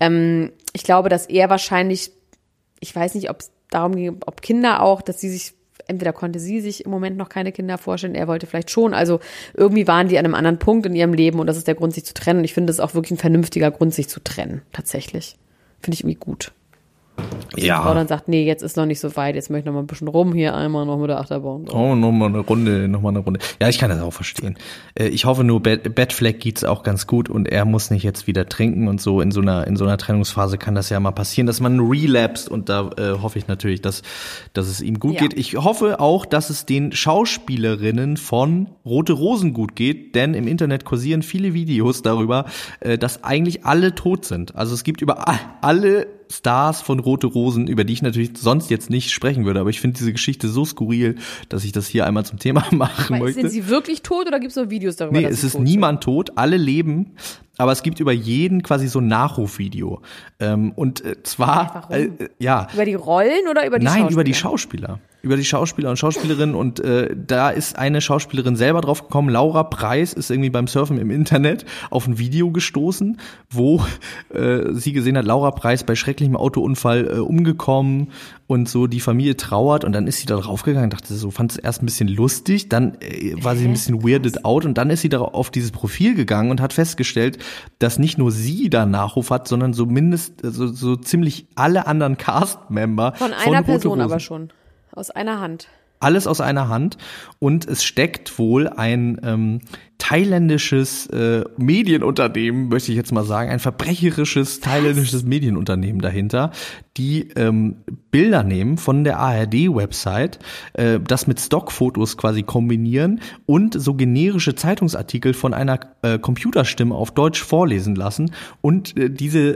ich glaube, dass er wahrscheinlich, ich weiß nicht, ob es darum ging, ob Kinder auch, dass sie sich, entweder konnte sie sich im Moment noch keine Kinder vorstellen, er wollte vielleicht schon. Also irgendwie waren die an einem anderen Punkt in ihrem Leben, und das ist der Grund, sich zu trennen. Und ich finde, das ist auch wirklich ein vernünftiger Grund, sich zu trennen, tatsächlich. Finde ich irgendwie gut. Die Frau dann sagt, nee, jetzt ist noch nicht so weit, jetzt möchte ich noch mal ein bisschen rum hier einmal noch mit der Achterbahn. Oh, nochmal eine Runde. Ja, ich kann das auch verstehen. Ich hoffe nur, Batfleck geht's auch ganz gut und er muss nicht jetzt wieder trinken und so. In so einer Trennungsphase kann das ja mal passieren, dass man relapst und da hoffe ich natürlich, dass es ihm gut geht. Ich hoffe auch, dass es den Schauspielerinnen von Rote Rosen gut geht, denn im Internet kursieren viele Videos darüber, dass eigentlich alle tot sind. Also es gibt über alle Stars von Rote Rosen, über die ich natürlich sonst jetzt nicht sprechen würde, aber ich finde diese Geschichte so skurril, dass ich das hier einmal zum Thema machen möchte. Sind sie wirklich tot oder gibt es noch Videos darüber? Nee, es ist niemand tot, alle leben, aber es gibt über jeden quasi so ein Nachrufvideo. Und zwar, Über die Rollen oder über die Schauspieler? Nein, über die Schauspieler. Über die Schauspieler und Schauspielerinnen und da ist eine Schauspielerin selber drauf gekommen, Laura Preis ist irgendwie beim Surfen im Internet auf ein Video gestoßen, wo sie gesehen hat, Laura Preis bei schrecklichem Autounfall umgekommen und so die Familie trauert und dann ist sie da draufgegangen, dachte so, fand es erst ein bisschen lustig, dann war sie ein bisschen weirded out und dann ist sie da auf dieses Profil gegangen und hat festgestellt, dass nicht nur sie da Nachruf hat, sondern so ziemlich alle anderen Cast-Member von einer Person aber schon. Aus einer Hand. Alles aus einer Hand und es steckt wohl ein thailändisches Medienunternehmen, möchte ich jetzt mal sagen, ein verbrecherisches thailändisches Medienunternehmen dahinter, die Bilder nehmen von der ARD-Website, das mit Stockfotos quasi kombinieren und so generische Zeitungsartikel von einer Computerstimme auf Deutsch vorlesen lassen und diese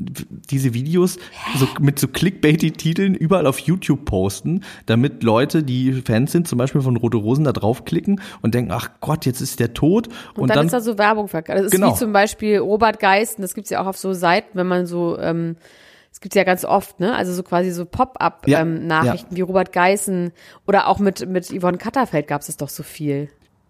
Videos so mit so Clickbaity-Titeln überall auf YouTube posten, damit Leute, die Fans sind, zum Beispiel von Rote Rosen, da draufklicken und denken, ach Gott, jetzt ist der tot. Und dann ist da so Werbung verkauft. Das ist wie zum Beispiel Robert Geisten, das gibt's ja auch auf so Seiten, wenn man so, das gibt's ja ganz oft, ne? Also so quasi so Pop-up-Nachrichten wie Robert Geissen oder auch mit Yvonne Katterfeld gab's das doch so viel.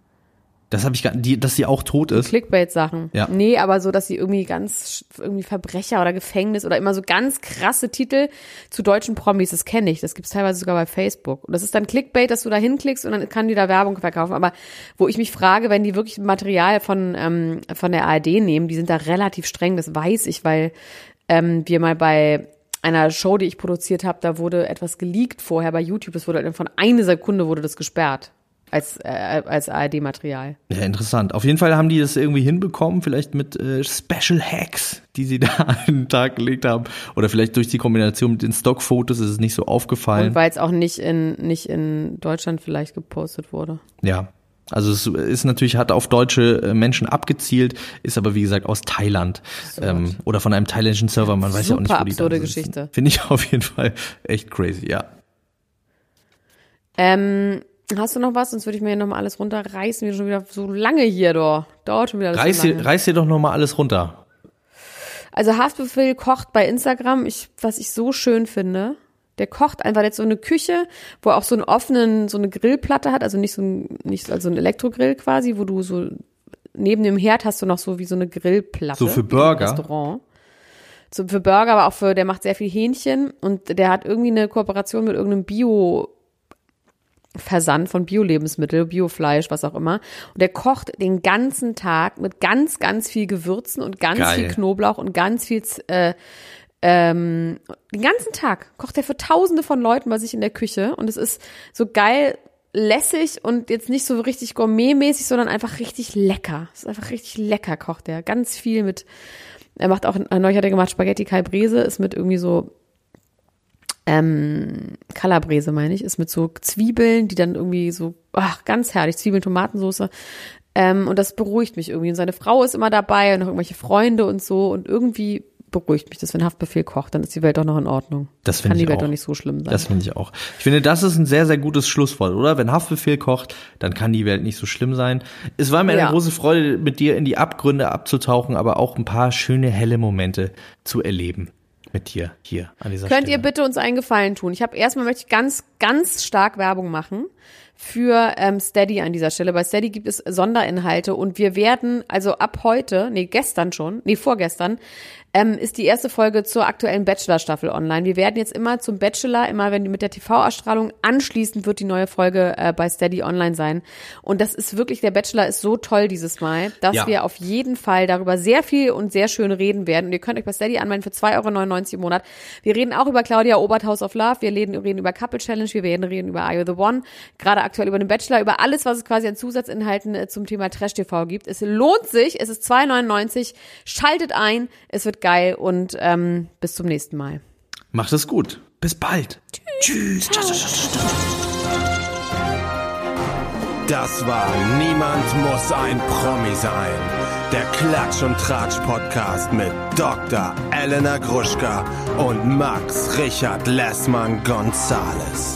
Das habe ich gar nicht, dass sie auch tot ist. Clickbait-Sachen. Ja. Nee, aber so, dass sie irgendwie Verbrecher oder Gefängnis oder immer so ganz krasse Titel zu deutschen Promis, das kenne ich. Das gibt's teilweise sogar bei Facebook. Und das ist dann Clickbait, dass du da hinklickst und dann kann die da Werbung verkaufen. Aber wo ich mich frage, wenn die wirklich Material von der ARD nehmen, die sind da relativ streng, das weiß ich, weil wir mal bei einer Show, die ich produziert habe, da wurde etwas geleakt vorher bei YouTube. Das wurde von einer Sekunde wurde das gesperrt. Als ARD-Material. Ja, interessant. Auf jeden Fall haben die das irgendwie hinbekommen, vielleicht mit Special Hacks, die sie da an den Tag gelegt haben. Oder vielleicht durch die Kombination mit den Stockfotos ist es nicht so aufgefallen. Und weil es auch nicht in Deutschland vielleicht gepostet wurde. Ja. Also es ist natürlich, hat auf deutsche Menschen abgezielt, ist aber wie gesagt aus Thailand oder von einem thailändischen Server, man weiß ja auch nicht, wo die da sind. Geschichte. Finde ich auf jeden Fall echt crazy, ja. Hast du noch was? Sonst würde ich mir hier nochmal alles runterreißen. Wir schon wieder so lange hier, dauert schon wieder alles so lange. Reiß dir doch nochmal alles runter. Also Haftbefehl kocht bei Instagram, was ich so schön finde. Der kocht einfach jetzt so eine Küche, wo er auch so so eine Grillplatte hat, also nicht ein Elektrogrill quasi, wo du so neben dem Herd hast du noch so wie so eine Grillplatte. So für Burger? Restaurant. So für Burger, aber auch der macht sehr viel Hähnchen und der hat irgendwie eine Kooperation mit irgendeinem Versand von Bio-Lebensmittel, Biofleisch, was auch immer. Und der kocht den ganzen Tag mit ganz, ganz viel Gewürzen und ganz viel Knoblauch und ganz viel, den ganzen Tag kocht er für Tausende von Leuten bei sich in der Küche. Und es ist so geil, lässig und jetzt nicht so richtig gourmetmäßig, sondern einfach richtig lecker. Es ist einfach richtig lecker, kocht er. Ganz viel er macht auch, neulich hat er gemacht Spaghetti Calabrese, ist mit irgendwie so Calabrese, meine ich, ist mit so Zwiebeln, die dann irgendwie so, ganz herrlich, Zwiebeln, Tomatensoße. Und das beruhigt mich irgendwie. Und seine Frau ist immer dabei und noch irgendwelche Freunde und so. Und irgendwie beruhigt mich das, wenn Haftbefehl kocht, dann ist die Welt auch noch in Ordnung. Das finde ich auch. Kann die Welt doch nicht so schlimm sein. Das finde ich auch. Ich finde, das ist ein sehr, sehr gutes Schlusswort, oder? Wenn Haftbefehl kocht, dann kann die Welt nicht so schlimm sein. Es war mir eine große Freude, mit dir in die Abgründe abzutauchen, aber auch ein paar schöne, helle Momente zu erleben. Mit dir hier an dieser Stelle. Könnt ihr bitte uns einen Gefallen tun? Möchte ich ganz, ganz stark Werbung machen für Steady an dieser Stelle. Bei Steady gibt es Sonderinhalte und wir werden, also ab heute, vorgestern, ist die erste Folge zur aktuellen Bachelor-Staffel online. Wir werden jetzt immer zum Bachelor, wenn die mit der TV-Ausstrahlung anschließend wird die neue Folge bei Steady online sein. Und das ist wirklich, der Bachelor ist so toll dieses Mal, dass wir auf jeden Fall darüber sehr viel und sehr schön reden werden. Und ihr könnt euch bei Steady anmelden für 2,99 € im Monat. Wir reden auch über Claudia Obert, House of Love. Wir reden über Couple Challenge. Wir werden reden über Are You the One. Gerade aktuell über den Bachelor, über alles, was es quasi an Zusatzinhalten zum Thema Trash TV gibt. Es lohnt sich. Es ist 2,99 €. Schaltet ein. Es wird geil und bis zum nächsten Mal. Macht es gut. Bis bald. Tschüss. Das war Niemand muss ein Promi sein. Der Klatsch und Tratsch Podcast mit Dr. Elena Gruschka und Max Richard Lessmann Gonzales.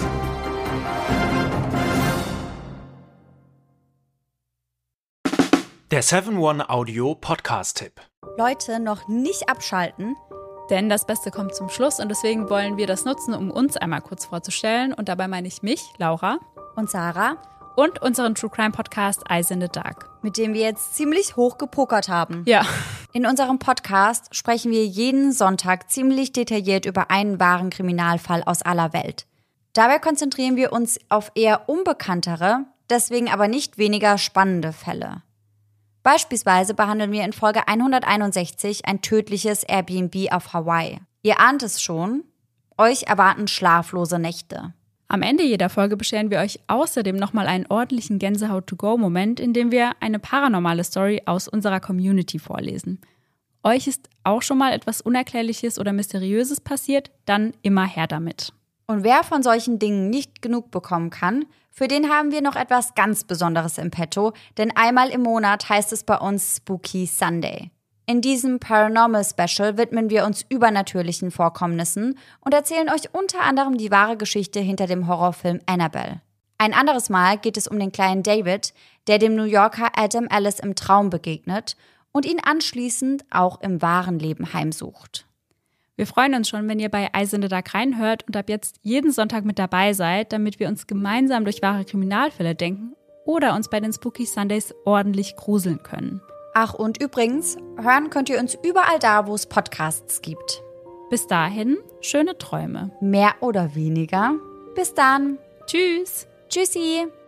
Der 7-One Audio Podcast-Tipp. Leute, noch nicht abschalten. Denn das Beste kommt zum Schluss und deswegen wollen wir das nutzen, um uns einmal kurz vorzustellen. Und dabei meine ich mich, Laura. Und Sarah. Und unseren True Crime Podcast Eyes in the Dark. Mit dem wir jetzt ziemlich hoch gepokert haben. Ja. In unserem Podcast sprechen wir jeden Sonntag ziemlich detailliert über einen wahren Kriminalfall aus aller Welt. Dabei konzentrieren wir uns auf eher unbekanntere, deswegen aber nicht weniger spannende Fälle. Beispielsweise behandeln wir in Folge 161 ein tödliches Airbnb auf Hawaii. Ihr ahnt es schon, euch erwarten schlaflose Nächte. Am Ende jeder Folge bescheren wir euch außerdem nochmal einen ordentlichen Gänsehaut-to-go-Moment, in dem wir eine paranormale Story aus unserer Community vorlesen. Euch ist auch schon mal etwas Unerklärliches oder Mysteriöses passiert? Dann immer her damit. Und wer von solchen Dingen nicht genug bekommen kann, für den haben wir noch etwas ganz Besonderes im Petto, denn einmal im Monat heißt es bei uns Spooky Sunday. In diesem Paranormal Special widmen wir uns übernatürlichen Vorkommnissen und erzählen euch unter anderem die wahre Geschichte hinter dem Horrorfilm Annabelle. Ein anderes Mal geht es um den kleinen David, der dem New Yorker Adam Ellis im Traum begegnet und ihn anschließend auch im wahren Leben heimsucht. Wir freuen uns schon, wenn ihr bei Eyes in the Dark reinhört und ab jetzt jeden Sonntag mit dabei seid, damit wir uns gemeinsam durch wahre Kriminalfälle denken oder uns bei den Spooky Sundays ordentlich gruseln können. Ach, und übrigens, hören könnt ihr uns überall da, wo es Podcasts gibt. Bis dahin, schöne Träume. Mehr oder weniger. Bis dann. Tschüss. Tschüssi.